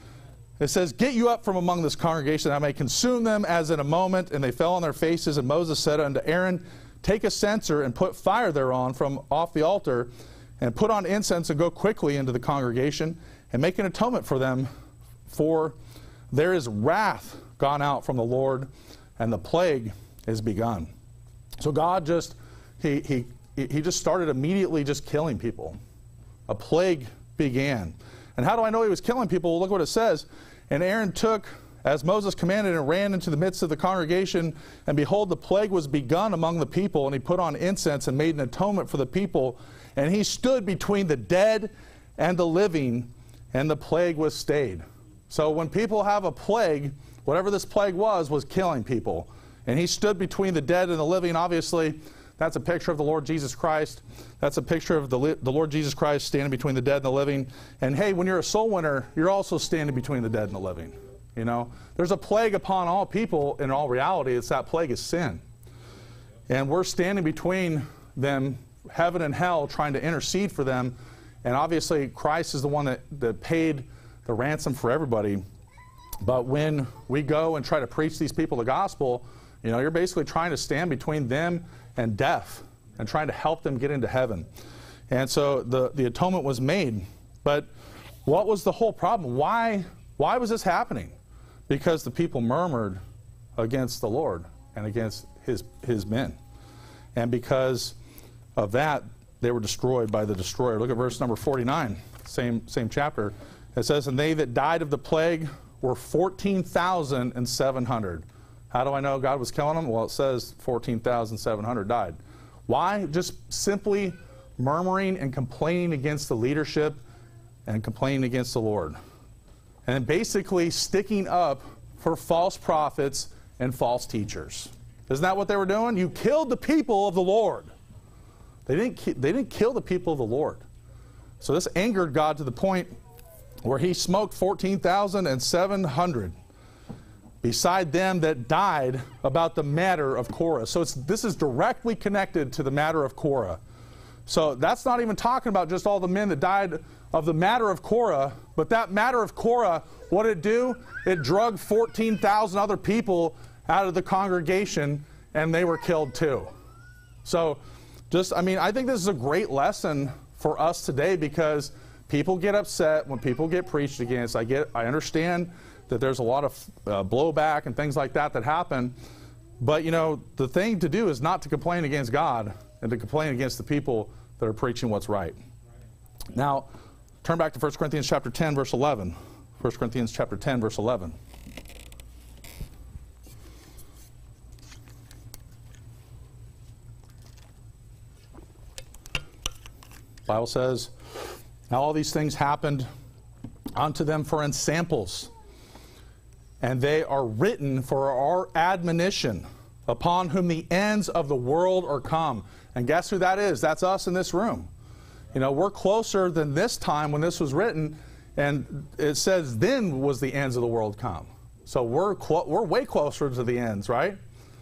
It says, get you up from among this congregation, that I may consume them as in a moment. And they fell on their faces. And Moses said unto Aaron, take a censer and put fire thereon from off the altar, and put on incense and go quickly into the congregation, and make an atonement for them, for there is wrath gone out from the Lord, and the plague is begun. So God just, he, he, he just started immediately just killing people. A plague began. And how do I know he was killing people? Well, look what it says. And Aaron took, as Moses commanded, and ran into the midst of the congregation, and behold, the plague was begun among the people, and he put on incense and made an atonement for the people. And he stood between the dead and the living, and the plague was stayed. So when people have a plague, whatever this plague was, was killing people. And he stood between the dead and the living. Obviously, that's a picture of the Lord Jesus Christ. That's a picture of the, the Lord Jesus Christ standing between the dead and the living. And hey, when you're a soul winner, you're also standing between the dead and the living. You know, there's a plague upon all people. In all reality, it's that plague is sin. And we're standing between them, heaven and hell, trying to intercede for them. And obviously, Christ is the one that, that paid the ransom for everybody. But when we go and try to preach these people the gospel, you know, you're basically trying to stand between them and death and trying to help them get into heaven. And so the, the atonement was made. But what was the whole problem? Why, why was this happening? Because the people murmured against the Lord and against his, his men. And because of that, they were destroyed by the destroyer. Look at verse number forty-nine, same, same chapter. It says, and they that died of the plague were fourteen thousand seven hundred. How do I know God was killing them? Well, it says fourteen thousand seven hundred died. Why? Just simply murmuring and complaining against the leadership and complaining against the Lord. And basically sticking up for false prophets and false teachers. Isn't that what they were doing? You killed the people of the Lord. They didn't, ki- they didn't kill the people of the Lord. So this angered God to the point where he smoked fourteen thousand seven hundred beside them that died about the matter of Korah. So it's, this is directly connected to the matter of Korah. So that's not even talking about just all the men that died of the matter of Korah, but that matter of Korah, what did it do? It drugged fourteen thousand other people out of the congregation, and they were killed too. So just, I mean, I think this is a great lesson for us today, because people get upset when people get preached against. I get, I understand that there's a lot of uh, blowback and things like that that happen, but you know, the thing to do is not to complain against God and to complain against the people that are preaching what's right. Now, turn back to First Corinthians chapter ten, verse eleven. First Corinthians chapter ten, verse eleven. The Bible says, now all these things happened unto them for ensamples, and they are written for our admonition, upon whom the ends of the world are come. And guess who that is? That's us in this room. You know, we're closer than this time when this was written, and it says then was the ends of the world come. So we're clo- we're way closer to the ends, right?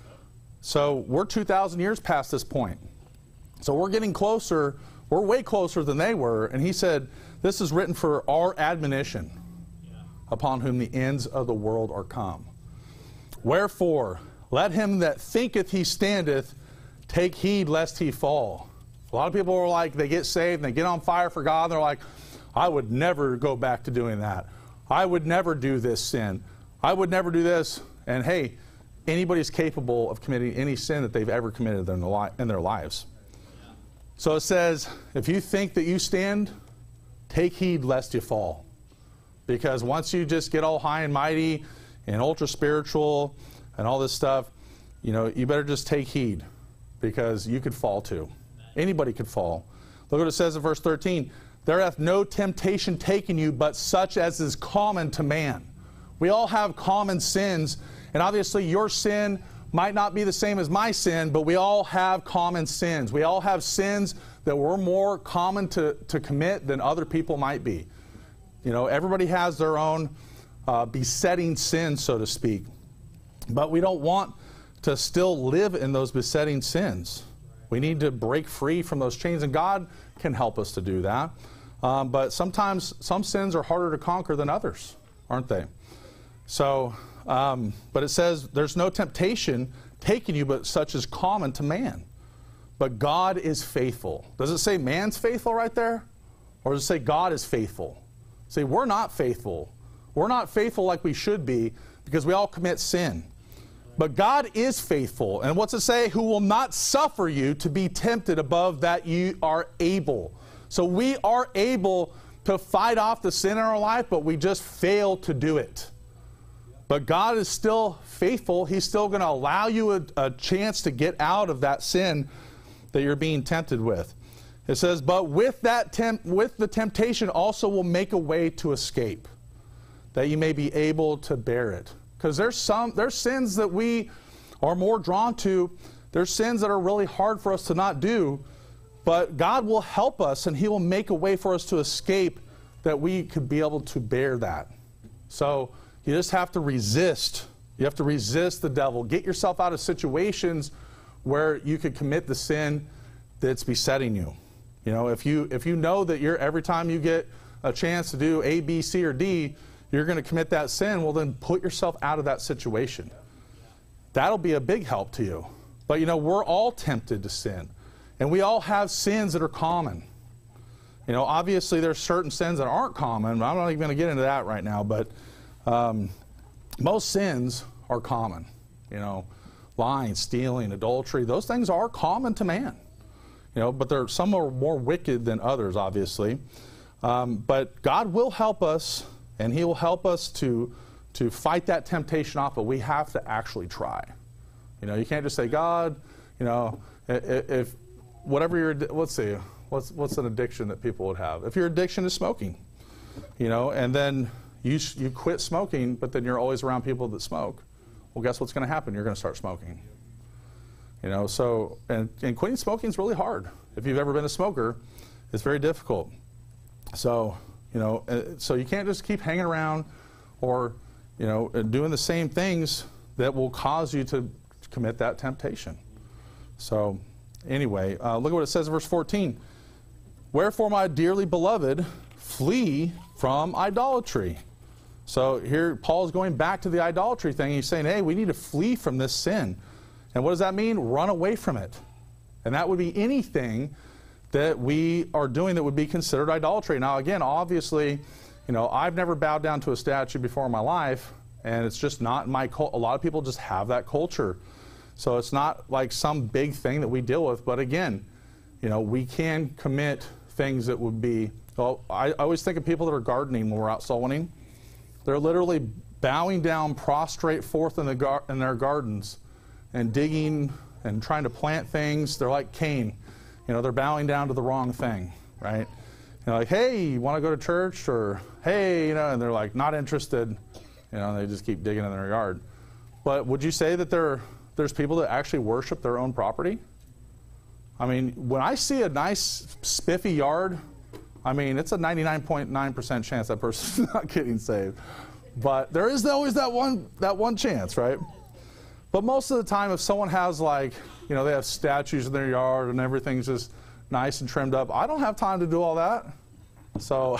So we're two thousand years past this point. So we're getting closer. We're way closer than they were. And he said, this is written for our admonition, upon whom the ends of the world are come. Wherefore, let him that thinketh he standeth take heed lest he fall. A lot of people are like, they get saved and they get on fire for God, and they're like, I would never go back to doing that. I would never do this sin. I would never do this. And hey, anybody's capable of committing any sin that they've ever committed in their, li- in their lives. So it says, if you think that you stand, take heed lest you fall. Because once you just get all high and mighty and ultra spiritual and all this stuff, you know, you better just take heed, because you could fall too. Anybody could fall. Look what it says in verse thirteen. There hath no temptation taken you but such as is common to man. We all have common sins, and obviously your sin might not be the same as my sin, but we all have common sins. We all have sins that we're more common to, to commit than other people might be. You know, everybody has their own uh, besetting sins, so to speak. But we don't want to still live in those besetting sins. We need to break free from those chains, and God can help us to do that. Um, but sometimes some sins are harder to conquer than others, aren't they? So, um, but it says, there's no temptation taken you but such as common to man. But God is faithful. Does it say man's faithful right there? Or does it say God is faithful? See, we're not faithful. We're not faithful like we should be, because we all commit sin. But God is faithful. And what's it say? Who will not suffer you to be tempted above that you are able. So we are able to fight off the sin in our life, but we just fail to do it. But God is still faithful. He's still going to allow you a, a chance to get out of that sin that you're being tempted with. It says, but with that temp- with the temptation also will make a way to escape, that you may be able to bear it. Because there's some there's sins that we are more drawn to. There's sins that are really hard for us to not do, but God will help us, and He will make a way for us to escape, that we could be able to bear that. So you just have to resist. You have to resist the devil. Get yourself out of situations where you could commit the sin that's besetting you. You know, if you if you know that you're every time you get a chance to do A, B, C, or D, you're going to commit that sin, well then put yourself out of that situation. That'll be a big help to you. But you know, we're all tempted to sin. And we all have sins that are common. You know, obviously there's certain sins that aren't common. I'm not even going to get into that right now, but um, most sins are common. You know, lying, stealing, adultery, those things are common to man. You know, but there some are more wicked than others, obviously. Um, but God will help us, and he will help us to, to fight that temptation off, but we have to actually try. You know, you can't just say, God, you know, if, if whatever your, let's see, what's, what's an addiction that people would have? If your addiction is smoking, you know, and then you, you quit smoking, but then you're always around people that smoke. Well, guess what's going to happen? You're going to start smoking. You know, so, and, and quitting smoking is really hard. If you've ever been a smoker, it's very difficult. So, you know, uh, so you can't just keep hanging around or, you know, uh, doing the same things that will cause you to commit that temptation. So, anyway, uh, look at what it says in verse fourteen. Wherefore, my dearly beloved, flee from idolatry. So here, Paul's going back to the idolatry thing. He's saying, hey, we need to flee from this sin. And what does that mean? Run away from it. And that would be anything that we are doing that would be considered idolatry. Now, again, obviously, you know, I've never bowed down to a statue before in my life, and it's just not my culture. A lot of people just have that culture. So it's not like some big thing that we deal with. But again, you know, we can commit things that would be, well, I, I always think of people that are gardening when we're out soul winning. They're literally bowing down prostrate forth in, the gar in their gardens and digging and trying to plant things. They're like Cain. You know, they're bowing down to the wrong thing, right? You know, like, hey, you want to go to church? Or, hey, you know, and they're like, not interested. You know, and they just keep digging in their yard. But would you say that there, there's people that actually worship their own property? I mean, when I see a nice, spiffy yard, I mean, it's a ninety-nine point nine percent chance that person's not getting saved. But there is always that one, that one chance, right? But most of the time, if someone has, like, you know, they have statues in their yard and everything's just nice and trimmed up, I don't have time to do all that. So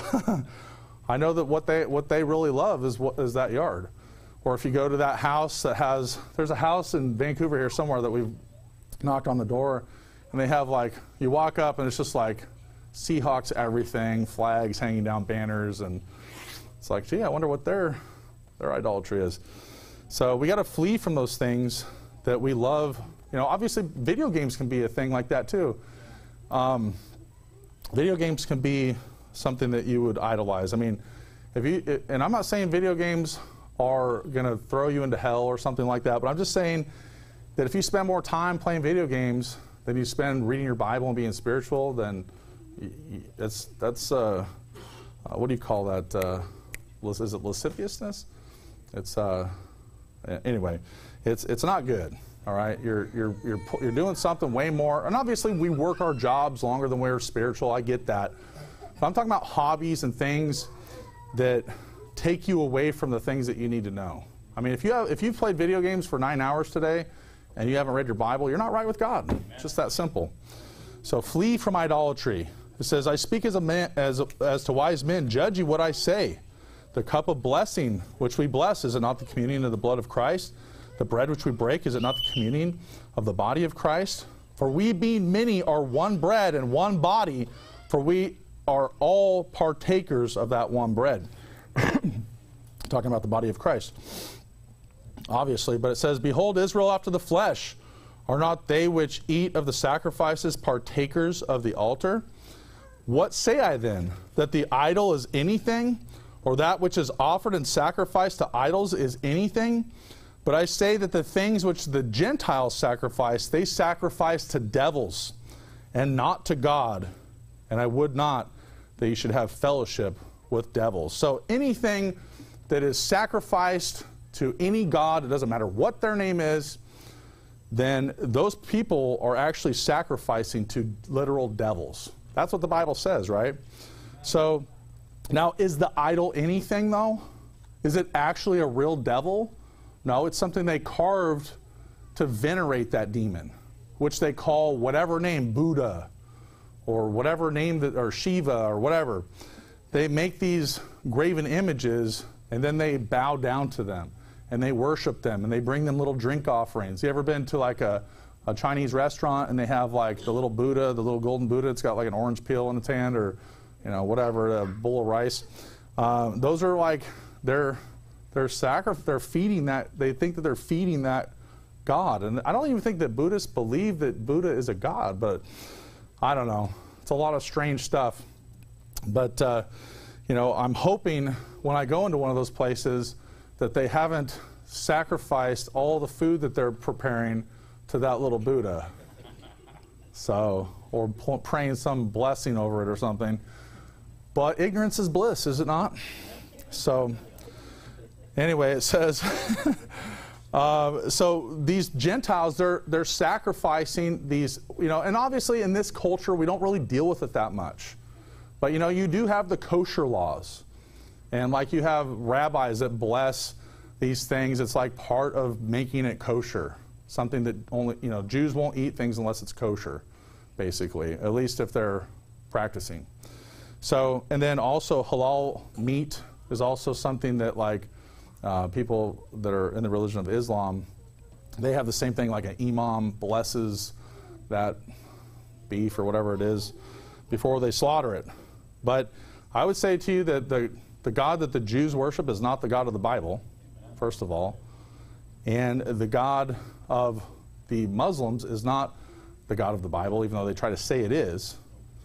I know that what they what they really love is what is that yard. Or if you go to that house that has, there's a house in Vancouver here somewhere that we've knocked on the door, and they have, like, you walk up and it's just like Seahawks everything, flags hanging down, banners, and it's like, gee, I wonder what their their idolatry is. So we got to flee from those things that we love. You know, obviously video games can be a thing like that too. Um, video games can be something that you would idolize. I mean, if you, and I'm not saying video games are going to throw you into hell or something like that, but I'm just saying that if you spend more time playing video games than you spend reading your Bible and being spiritual, then it's, that's, uh, uh, what do you call that? Uh, is it lasciviousness? It's, uh, anyway, it's, it's not good. All right, you're, you're, you're, you're doing something way more, and obviously we work our jobs longer than we're spiritual, I get that. But I'm talking about hobbies and things that take you away from the things that you need to know. I mean, if, you have, if you've played video games for nine hours today and you haven't read your Bible, you're not right with God. It's just that simple. So flee from idolatry. It says, I speak as, a man, as, as to wise men, judge ye what I say. The cup of blessing which we bless, is it not the communion of the blood of Christ? The bread which we break, is it not the communion of the body of Christ? For we being many are one bread and one body, for we are all partakers of that one bread. Talking about the body of Christ, obviously. But it says, behold, Israel after the flesh, are not they which eat of the sacrifices partakers of the altar? What say I then? That the idol is anything? Or that which is offered and sacrificed to idols is anything? But I say that the things which the Gentiles sacrifice, they sacrifice to devils, and not to God. And I would not that you should have fellowship with devils. So anything that is sacrificed to any god, it doesn't matter what their name is, then those people are actually sacrificing to literal devils. That's what the Bible says, right? So now, is the idol anything, though? Is it actually a real devil? No, it's something they carved to venerate that demon, which they call whatever name, Buddha, or whatever name, that, or Shiva, or whatever. They make these graven images, and then they bow down to them, and they worship them, and they bring them little drink offerings. You ever been to like a, a Chinese restaurant, and they have like the little Buddha, the little golden Buddha, it's got like an orange peel in its hand, or you know, whatever, a bowl of rice. Uh, those are like, they're, they're, sacri they're feeding that, they think that they're feeding that God. And I don't even think that Buddhists believe that Buddha is a God, but I don't know. It's a lot of strange stuff. But, uh, you know, I'm hoping when I go into one of those places that they haven't sacrificed all the food that they're preparing to that little Buddha. So, or p- praying some blessing over it or something. But ignorance is bliss, is it not? So, anyway, it says, uh, so these Gentiles, they're they're sacrificing these, you know, and obviously in this culture we don't really deal with it that much. But, you know, you do have the kosher laws. And like you have rabbis that bless these things, it's like part of making it kosher. Something that only, you know, Jews won't eat things unless it's kosher, basically, at least if they're practicing. So, and then also halal meat is also something that, like, uh, people that are in the religion of Islam, they have the same thing, like an imam blesses that beef or whatever it is before they slaughter it. But I would say to you that the, the God that the Jews worship is not the God of the Bible, first of all. And the God of the Muslims is not the God of the Bible, even though they try to say it is.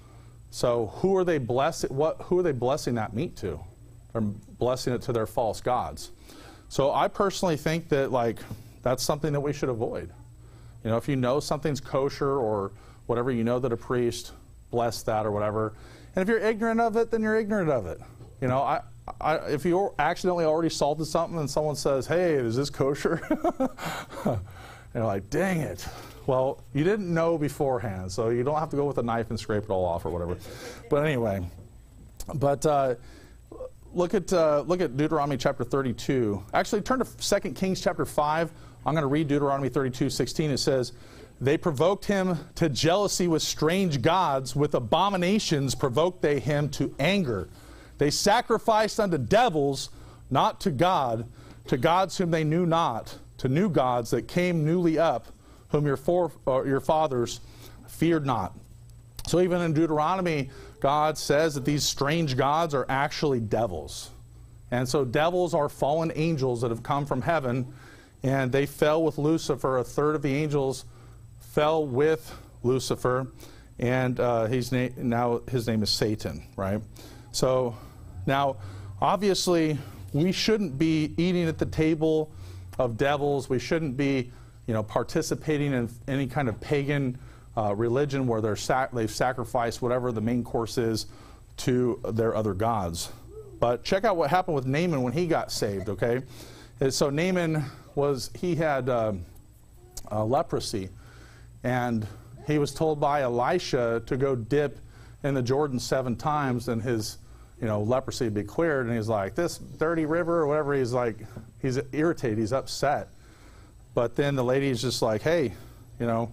So who are they blessing? What? Who are they blessing that meat to? They're blessing it to their false gods. So I personally think that, like, that's something that we should avoid. You know, if you know something's kosher or whatever, you know that a priest blessed that or whatever. And if you're ignorant of it, then you're ignorant of it. You know, I, I if you accidentally already salted something and someone says, "Hey, is this kosher?" and you're like, "Dang it." Well, you didn't know beforehand, so you don't have to go with a knife and scrape it all off or whatever. But anyway, but uh, look at uh, look at Deuteronomy chapter thirty-two. Actually, turn to Second Kings chapter five. I'm going to read Deuteronomy thirty-two sixteen. It says, "They provoked him to jealousy with strange gods. With abominations provoked they him to anger. They sacrificed unto devils, not to God, to gods whom they knew not, to new gods that came newly up, whom your, fore, or your fathers feared not." So even in Deuteronomy, God says that these strange gods are actually devils. And so devils are fallen angels that have come from heaven, and they fell with Lucifer. A third of the angels fell with Lucifer, and uh, he's na- now his name is Satan, right? So now, obviously, we shouldn't be eating at the table of devils. We shouldn't be, you know, participating in any kind of pagan uh, religion where they're sac- they've sacrificed whatever the main course is to their other gods. But check out what happened with Naaman when he got saved, okay? And so Naaman was, he had uh, uh, leprosy, and he was told by Elisha to go dip in the Jordan seven times, and his, you know, leprosy would be cleared. And he's like, this dirty river or whatever, he's like, he's irritated, he's upset. But then the lady's just like, hey, you know,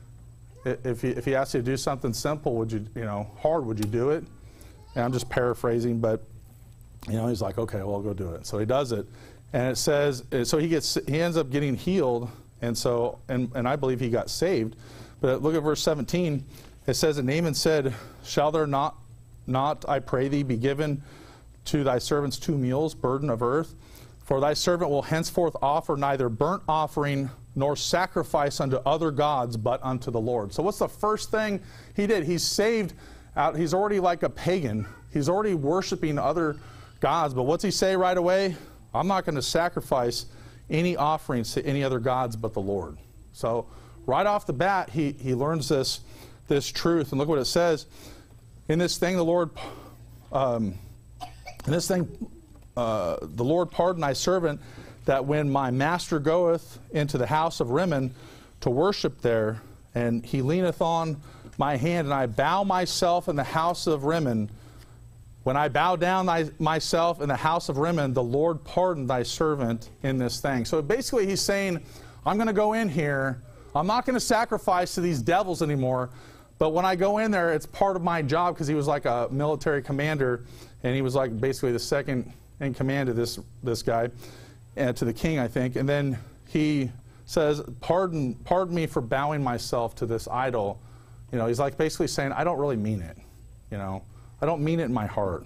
if he, if he asked you to do something simple, would you, you know, hard, would you do it? And I'm just paraphrasing, but, you know, he's like, okay, well, I'll go do it. So he does it. And it says, so he gets, he ends up getting healed. And so, and, and I believe he got saved. But look at verse seventeen. It says, "And Naaman said, Shall there not, not, I pray thee, be given to thy servants two meals, burden of earth? For thy servant will henceforth offer neither burnt offering nor sacrifice unto other gods, but unto the Lord." So what's the first thing he did? He's saved out. He's already like a pagan. He's already worshiping other gods. But what's he say right away? I'm not going to sacrifice any offerings to any other gods but the Lord. So right off the bat, he, he learns this, this truth. And look what it says. In this thing, the Lord, um, in this thing, uh, the Lord pardon thy servant, that when my master goeth into the house of Rimmon to worship there, and he leaneth on my hand, and I bow myself in the house of Rimmon, when I bow down thy, myself in the house of Rimmon, the Lord pardon thy servant in this thing. So basically he's saying, I'm going to go in here. I'm not going to sacrifice to these devils anymore. But when I go in there, it's part of my job, because he was like a military commander, and he was like basically the second in command of this, this guy, and to the king, I think. And then he says, pardon, pardon me for bowing myself to this idol. You know, he's like basically saying, I don't really mean it, you know. I don't mean it in my heart.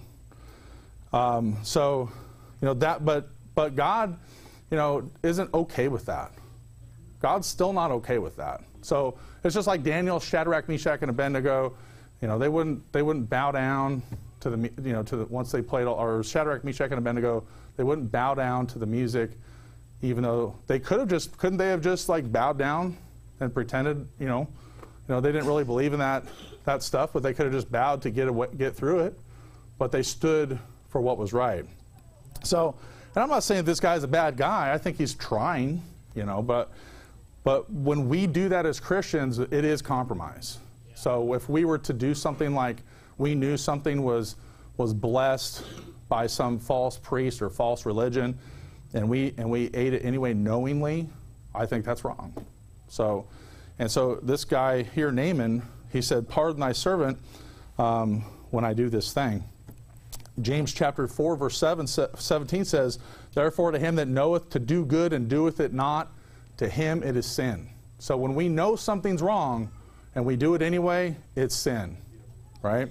Um, so, you know, that, but, but God, you know, isn't okay with that. God's still not okay with that. So it's just like Daniel, Shadrach, Meshach, and Abednego. You know, they wouldn't, they wouldn't bow down to the, you know, to the, once they played, all, or Shadrach, Meshach, and Abednego, they wouldn't bow down to the music, even though they could have just, couldn't they have just like bowed down and pretended, you know, you know, they didn't really believe in that, that stuff, but they could have just bowed to get away, get through it, but they stood for what was right. So, and I'm not saying this guy's a bad guy. I think he's trying, you know, but, but when we do that as Christians, it is compromise. Yeah. So if we were to do something like we knew something was, was blessed by some false priest or false religion, and we, and we ate it anyway knowingly, I think that's wrong. So, and so this guy here, Naaman, he said, pardon thy servant um, when I do this thing. James chapter four, verse seven, seventeen says, therefore to him that knoweth to do good and doeth it not, to him it is sin. So when we know something's wrong and we do it anyway, it's sin, right?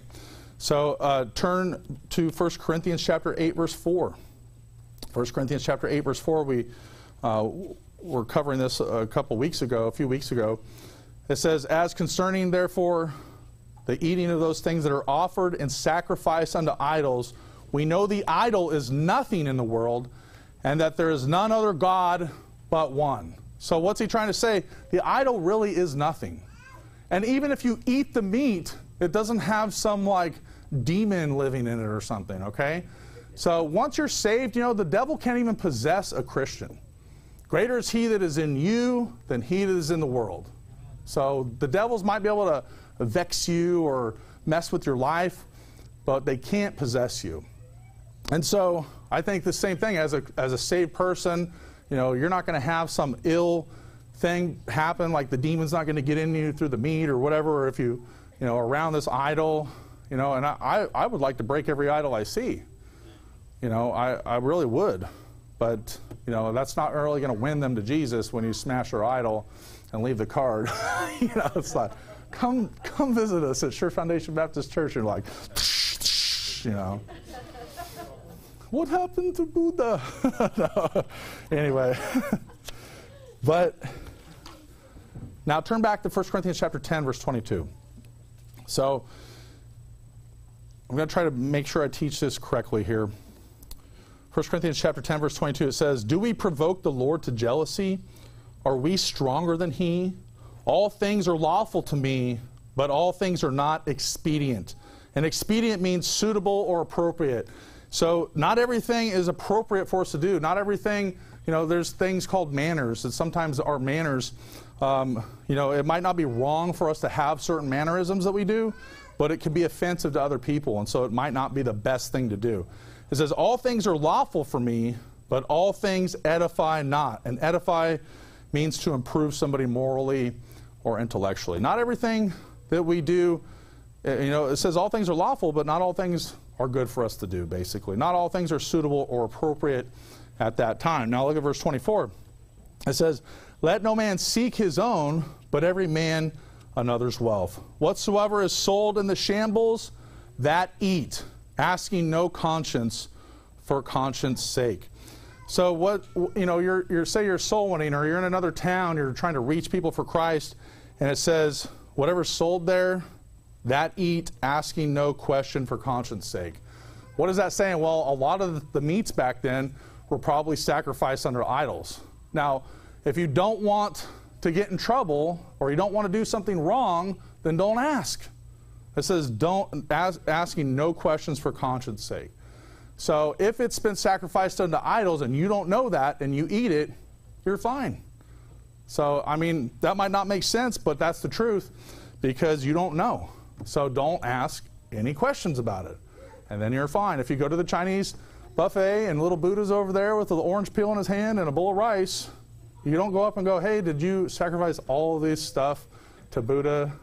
So uh, turn to First Corinthians chapter eight, verse four. First Corinthians chapter eight, verse four, we uh, were covering this a couple weeks ago, a few weeks ago. It says, as concerning therefore the eating of those things that are offered in sacrifice unto idols, we know the idol is nothing in the world, and that there is none other God but one. So what's he trying to say? The idol really is nothing. And even if you eat the meat, it doesn't have some like demon living in it or something, okay? So once you're saved, you know, the devil can't even possess a Christian. Greater is he that is in you than he that is in the world. So the devils might be able to vex you or mess with your life, but they can't possess you. And so I think the same thing as a, as a saved person, you know, you're not going to have some ill thing happen, like the demon's not going to get in you through the meat or whatever, or if you, you know, around this idol, you know, and I, I, I would like to break every idol I see. You know, I, I really would. But, you know, that's not really going to win them to Jesus when you smash their idol and leave the card. You know, it's like, come come visit us at Sure Foundation Baptist Church. And you're like, you know, what happened to Buddha? No. Anyway. But now turn back to First Corinthians chapter ten, verse twenty-two. So I'm going to try to make sure I teach this correctly here. First Corinthians chapter ten, verse twenty-two, it says, do we provoke the Lord to jealousy? Are we stronger than he? All things are lawful to me, but all things are not expedient. And expedient means suitable or appropriate. So not everything is appropriate for us to do. Not everything, you know, there's things called manners, and sometimes our manners, um, you know, it might not be wrong for us to have certain mannerisms that we do, but it can be offensive to other people, and so it might not be the best thing to do. It says, all things are lawful for me, but all things edify not. And edify means to improve somebody morally or intellectually. Not everything that we do, you know, it says all things are lawful, but not all things are good for us to do, basically. Not all things are suitable or appropriate at that time. Now look at verse twenty-four. It says, let no man seek his own, but every man another's wealth. Whatsoever is sold in the shambles, that eat, asking no conscience for conscience sake. So what, you know, you're, you're say you're soul winning, or you're in another town, you're trying to reach people for Christ, and it says, whatever's sold there, that eat, asking no question for conscience sake. What is that saying? Well, a lot of the meats back then were probably sacrificed under idols. Now, if you don't want to get in trouble, or you don't want to do something wrong, then don't ask. It says, don't ask, asking no questions for conscience sake. So if it's been sacrificed unto idols and you don't know that and you eat it, you're fine. So, I mean, that might not make sense, but that's the truth because you don't know. So don't ask any questions about it. And then you're fine. If you go to the Chinese buffet and little Buddha's over there with the orange peel in his hand and a bowl of rice, you don't go up and go, hey, did you sacrifice all of this stuff to Buddha?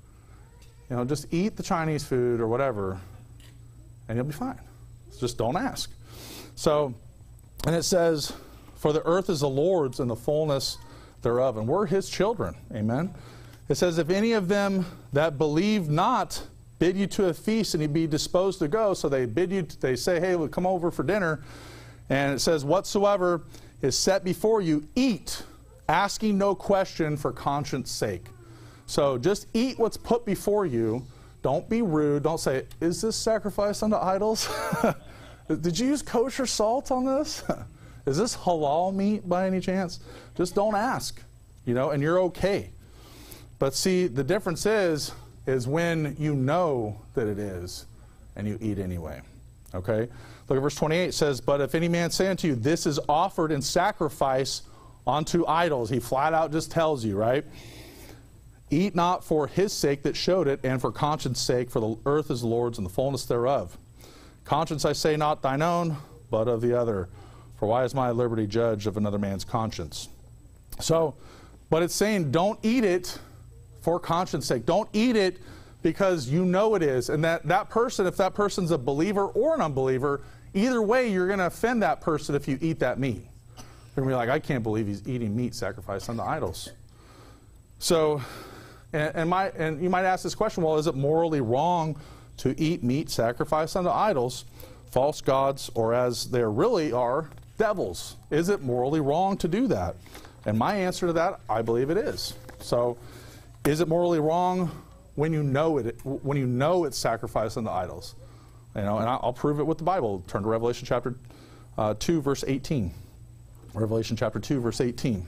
You know, just eat the Chinese food or whatever, and you'll be fine. Just don't ask. So, and it says, for the earth is the Lord's and the fullness thereof, and we're his children. Amen. It says, if any of them that believe not bid you to a feast and you be disposed to go, so they bid you, they say, hey, we'll come over for dinner, and it says, whatsoever is set before you, eat, asking no question for conscience sake. So just eat what's put before you. don't be rude. Don't say, is this sacrifice unto idols? Did you use kosher salt on this? Is this halal meat by any chance? Just don't ask, you know, and you're okay. But see, the difference is, is when you know that it is, and you eat anyway. Okay? Look at verse twenty-eight. It says, but if any man say unto you, this is offered in sacrifice unto idols. He flat out just tells you, right? Eat not for his sake that showed it, and for conscience sake, for the earth is the Lord's and the fullness thereof. Conscience I say not thine own, but of the other. For why is my liberty judged of another man's conscience? So, but it's saying don't eat it for conscience sake. Don't eat it because you know it is. And that, that person, if that person's a believer or an unbeliever, either way you're going to offend that person if you eat that meat. They're going to be like, I can't believe he's eating meat sacrificed unto idols. So, and, and, my, and you might ask this question, well, is it morally wrong to eat meat sacrificed unto idols, false gods, or as there really are, devils? Is it morally wrong to do that? And my answer to that, I believe it is. So, is it morally wrong when you know it? When you know it's sacrificed unto idols, you know, and I'll prove it with the Bible. Turn to Revelation chapter uh, two, verse eighteen. Revelation chapter two, verse eighteen.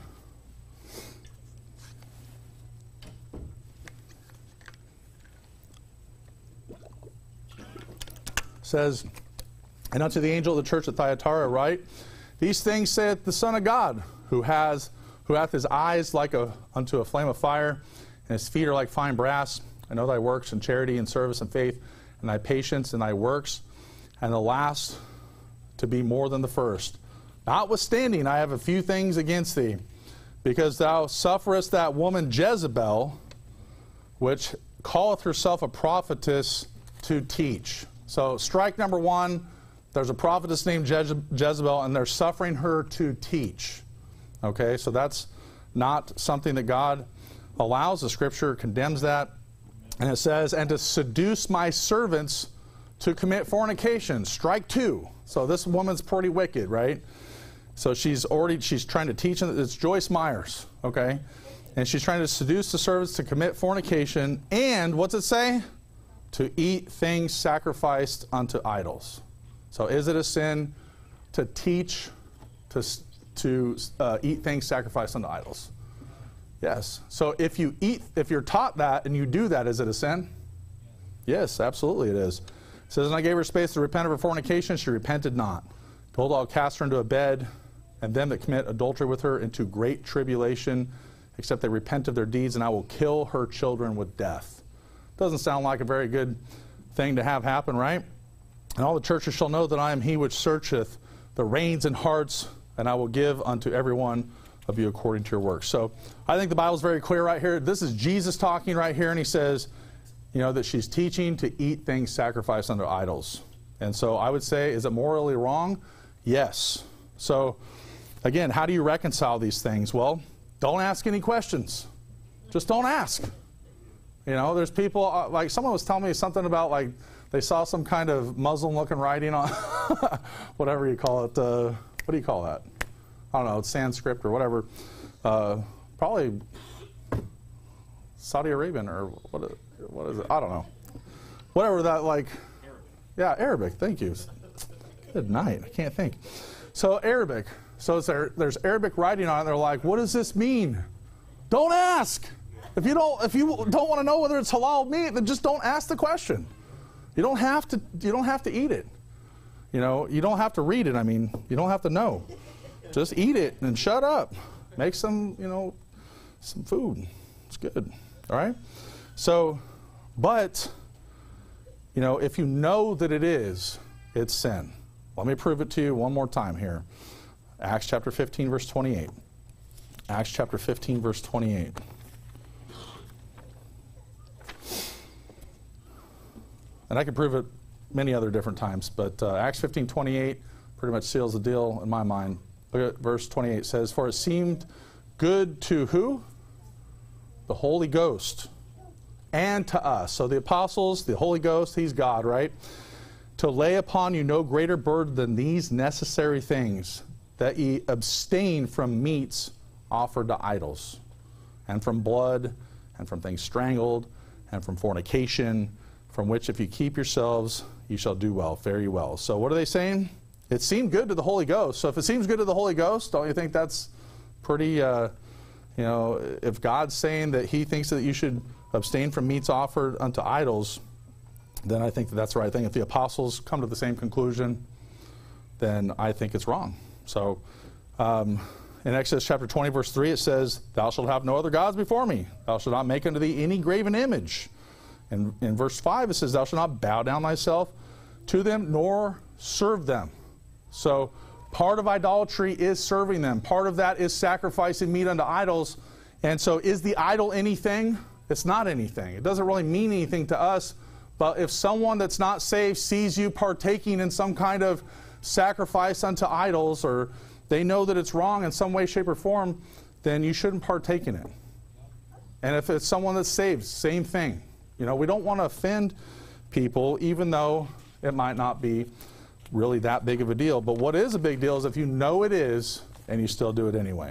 Says, and unto the angel of the church at Thyatira write, these things saith the Son of God, who has who hath his eyes like a unto a flame of fire, and his feet are like fine brass. I know thy works and charity and service and faith, and thy patience and thy works, and the last to be more than the first. Notwithstanding, I have a few things against thee, because thou sufferest that woman Jezebel, which calleth herself a prophetess, to teach. So strike number one, there's a prophetess named Jeze Jezebel, and they're suffering her to teach. Okay, so that's not something that God allows. The Scripture condemns that. And it says, and to seduce my servants to commit fornication. Strike two. So this woman's pretty wicked, right? So she's already, she's trying to teach, it's Joyce Myers, okay? And she's trying to seduce the servants to commit fornication. And what's it say? To eat things sacrificed unto idols. So is it a sin to teach to, to uh, eat things sacrificed unto idols? Yes. So if you eat, if you're taught that and you do that, is it a sin? Yes, absolutely it is. It says, and I gave her space to repent of her fornication. She repented not. Behold, I'll cast her into a bed, and them that commit adultery with her into great tribulation, except they repent of their deeds, and I will kill her children with death. Doesn't sound like a very good thing to have happen, right? And all the churches shall know that I am he which searcheth the reins and hearts, and I will give unto every one of you according to your works. So I think the Bible's very clear right here. This is Jesus talking right here, and he says, you know, that she's teaching to eat things sacrificed unto idols. And so I would say, is it morally wrong? Yes. So again, how do you reconcile these things? Well, don't ask any questions. Just don't ask. You know, there's people, uh, like someone was telling me something about, like, they saw some kind of Muslim-looking writing on, whatever you call it. Uh, what do you call that? I don't know, it's Sanskrit or whatever. Uh, probably Saudi Arabian or what is, what is it? I don't know. Whatever that, like, Arabic. Yeah, Arabic, thank you. Good night, I can't think. So Arabic. So it's there, there's Arabic writing on it. They're like, what does this mean? Don't ask. If you don't, if you don't want to know whether it's halal meat, then just don't ask the question. You don't have to. You don't have to eat it. You know, you don't have to read it. I mean, you don't have to know. Just eat it and shut up. Make some, you know, some food. It's good. All right. So, but you know, if you know that it is, it's sin. Let me prove it to you one more time here. Acts chapter fifteen, verse twenty-eight. Acts chapter fifteen, verse twenty-eight. And I can prove it many other different times, but uh, Acts fifteen twenty-eight pretty much seals the deal in my mind. Look at verse twenty-eight. It says, for it seemed good to who? The Holy Ghost. And to us. So the apostles, the Holy Ghost, he's God, right? To lay upon you no greater burden than these necessary things, that ye abstain from meats offered to idols, and from blood, and from things strangled, and from fornication. from which if you keep yourselves, you shall do well, fare you well. So what are they saying? It seemed good to the Holy Ghost. So if it seems good to the Holy Ghost, don't you think that's pretty, uh, you know, if God's saying that he thinks that you should abstain from meats offered unto idols, then I think that that's the right thing. If the apostles come to the same conclusion, then I think it's wrong. So um, in Exodus chapter twenty, verse three, it says, thou shalt have no other gods before me. Thou shalt not make unto thee any graven image. And in verse five, it says, thou shalt not bow down thyself to them, nor serve them. So part of idolatry is serving them. Part of that is sacrificing meat unto idols. And so is the idol anything? It's not anything. It doesn't really mean anything to us. But if someone that's not saved sees you partaking in some kind of sacrifice unto idols, or they know that it's wrong in some way, shape, or form, then you shouldn't partake in it. And if it's someone that's saved, same thing. You know, we don't want to offend people, even though it might not be really that big of a deal. But what is a big deal is if you know it is, and you still do it anyway.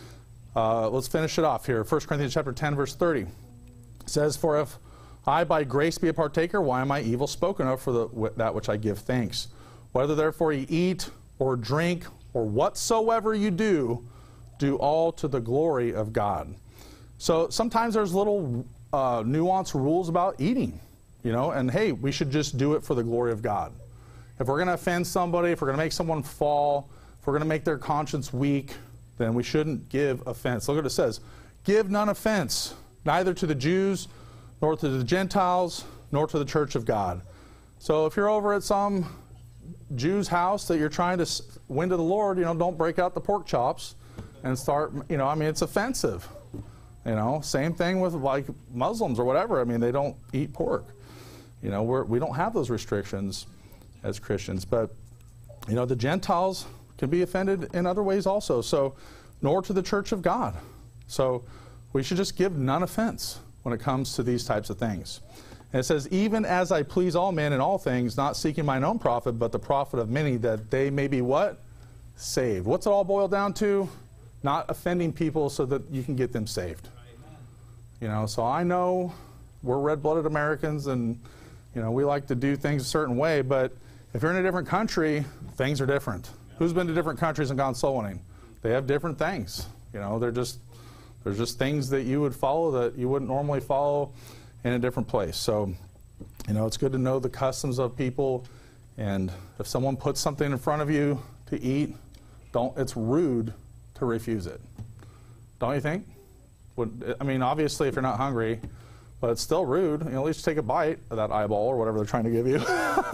Uh, let's finish it off here. First Corinthians chapter ten, verse thirty. It says, for if I by grace be a partaker, why am I evil spoken of for the, that which I give thanks? Whether therefore you eat or drink or whatsoever you do, do all to the glory of God. So sometimes there's little uh, nuanced rules about eating, you know, and hey, we should just do it for the glory of God. If we're going to offend somebody, if we're going to make someone fall, if we're going to make their conscience weak, then we shouldn't give offense. Look what it says. Give none offense, neither to the Jews, nor to the Gentiles, nor to the church of God. So if you're over at some Jew's house that you're trying to win to the Lord, you know, don't break out the pork chops and start, you know, I mean, it's offensive. You know, same thing with like Muslims or whatever. I mean, they don't eat pork. You know, we're, we don't have those restrictions as Christians. But, you know, the Gentiles can be offended in other ways also. So, nor to the church of God. So, we should just give none offense when it comes to these types of things. And it says, even as I please all men in all things, not seeking mine own profit, but the profit of many, that they may be what? Saved. What's it all boiled down to? Not offending people so that you can get them saved. You know, so I know we're red-blooded Americans and, you know, we like to do things a certain way, but if you're in a different country, things are different. Who's been to different countries and gone soul winning? They have different things. You know, they're just, there's just things that you would follow that you wouldn't normally follow in a different place. So, you know, it's good to know the customs of people, and if someone puts something in front of you to eat, don't, it's rude to refuse it. Don't you think? Would, I mean, obviously if you're not hungry, but it's still rude. You know, at least take a bite of that eyeball or whatever they're trying to give you.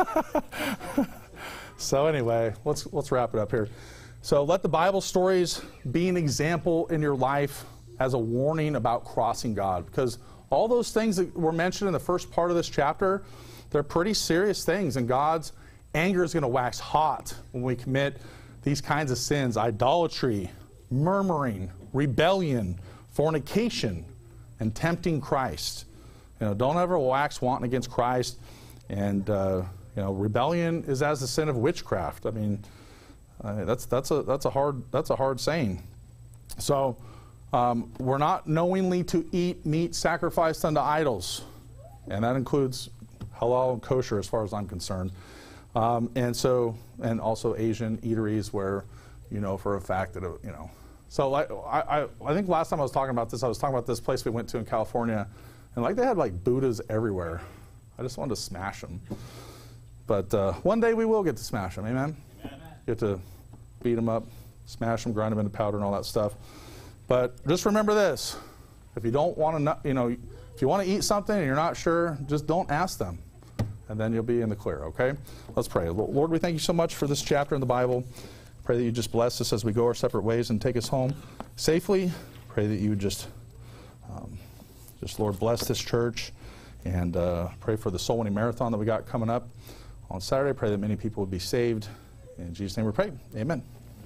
So anyway, let's let's wrap it up here. So let the Bible stories be an example in your life as a warning about crossing God, because all those things that were mentioned in the first part of this chapter, they're pretty serious things, and God's anger is going to wax hot when we commit these kinds of sins: idolatry, murmuring, rebellion, fornication, and tempting Christ. You know, don't ever wax wanting against Christ. And uh, you know, rebellion is as the sin of witchcraft. I mean, uh, that's that's a that's a hard that's a hard saying. So um, we're not knowingly to eat meat sacrificed unto idols, and that includes halal and kosher, as far as I'm concerned. Um, and so, and also Asian eateries where, you know, for a fact that, you know. So like, I, I, I think last time I was talking about this, I was talking about this place we went to in California, and like they had like Buddhas everywhere. I just wanted to smash them. But uh, one day we will get to smash them, amen? Amen. Get to beat them up, smash them, grind them into powder and all that stuff. But just remember this: if you don't want to, you know, if you want to eat something and you're not sure, just don't ask them, and then you'll be in the clear, okay? Let's pray. Lord, we thank you so much for this chapter in the Bible. Pray that you just bless us as we go our separate ways and take us home safely. Pray that you would just, um, just Lord, bless this church, and uh, pray for the soul winning marathon that we got coming up on Saturday. Pray that many people would be saved. In Jesus' name we pray. Amen.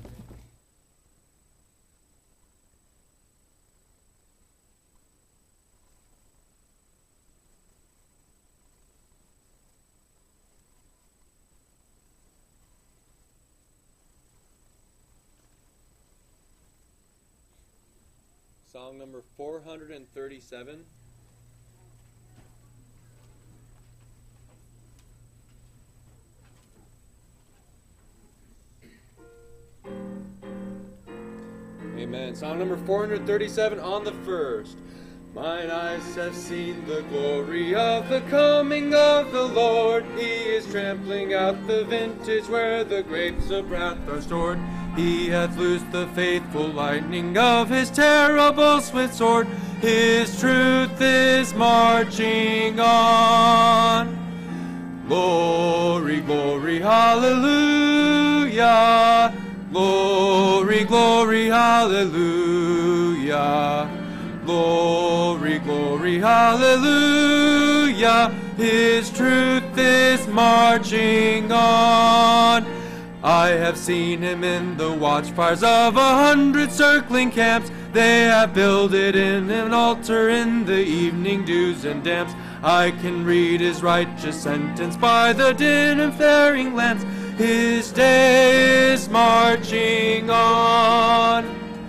Song number four hundred thirty-seven. Amen. Song number four hundred thirty-seven on the first. Mine eyes have seen the glory of the coming of the Lord. He is trampling out the vintage where the grapes of wrath are stored. He hath loosed the faithful lightning of his terrible swift sword. His truth is marching on. Glory, glory, hallelujah. Glory, glory, hallelujah. Glory, glory, hallelujah. His truth is marching on. I have seen him in the watchfires of a hundred circling camps. They have builded in an altar in the evening dews and damps. I can read his righteous sentence by the dim and flaring lamps. His day is marching on.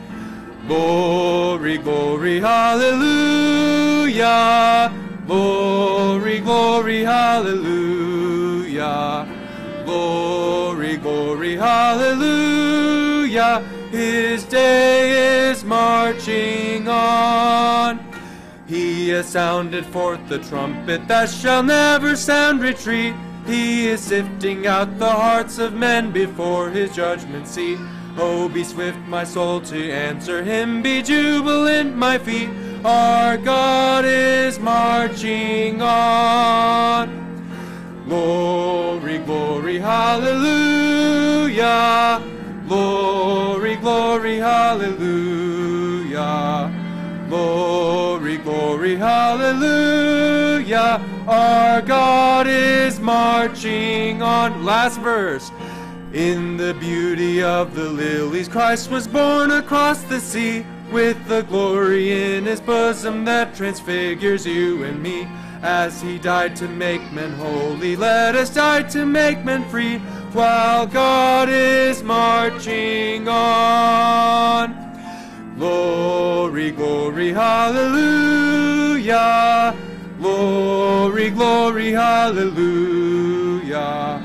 Glory, glory, hallelujah. Glory, glory, hallelujah. Glory, glory, hallelujah. His day is marching on. He has sounded forth the trumpet that shall never sound retreat. He is sifting out the hearts of men before his judgment seat. Oh, be swift, my soul, to answer him. Be jubilant, my feet. Our God is marching on. Glory, glory, hallelujah. Glory, glory, hallelujah. Glory, glory, hallelujah. Our God is marching on. Last verse. In the beauty of the lilies, Christ was born across the sea, with the glory in his bosom that transfigures you and me. As he died to make men holy, let us die to make men free, while God is marching on. Glory, glory, hallelujah. Glory, glory, hallelujah.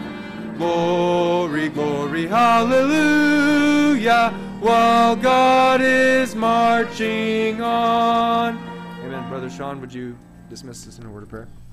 Glory, glory, hallelujah, while God is marching on. Amen. Brother Sean, would you dismiss us in a word of prayer?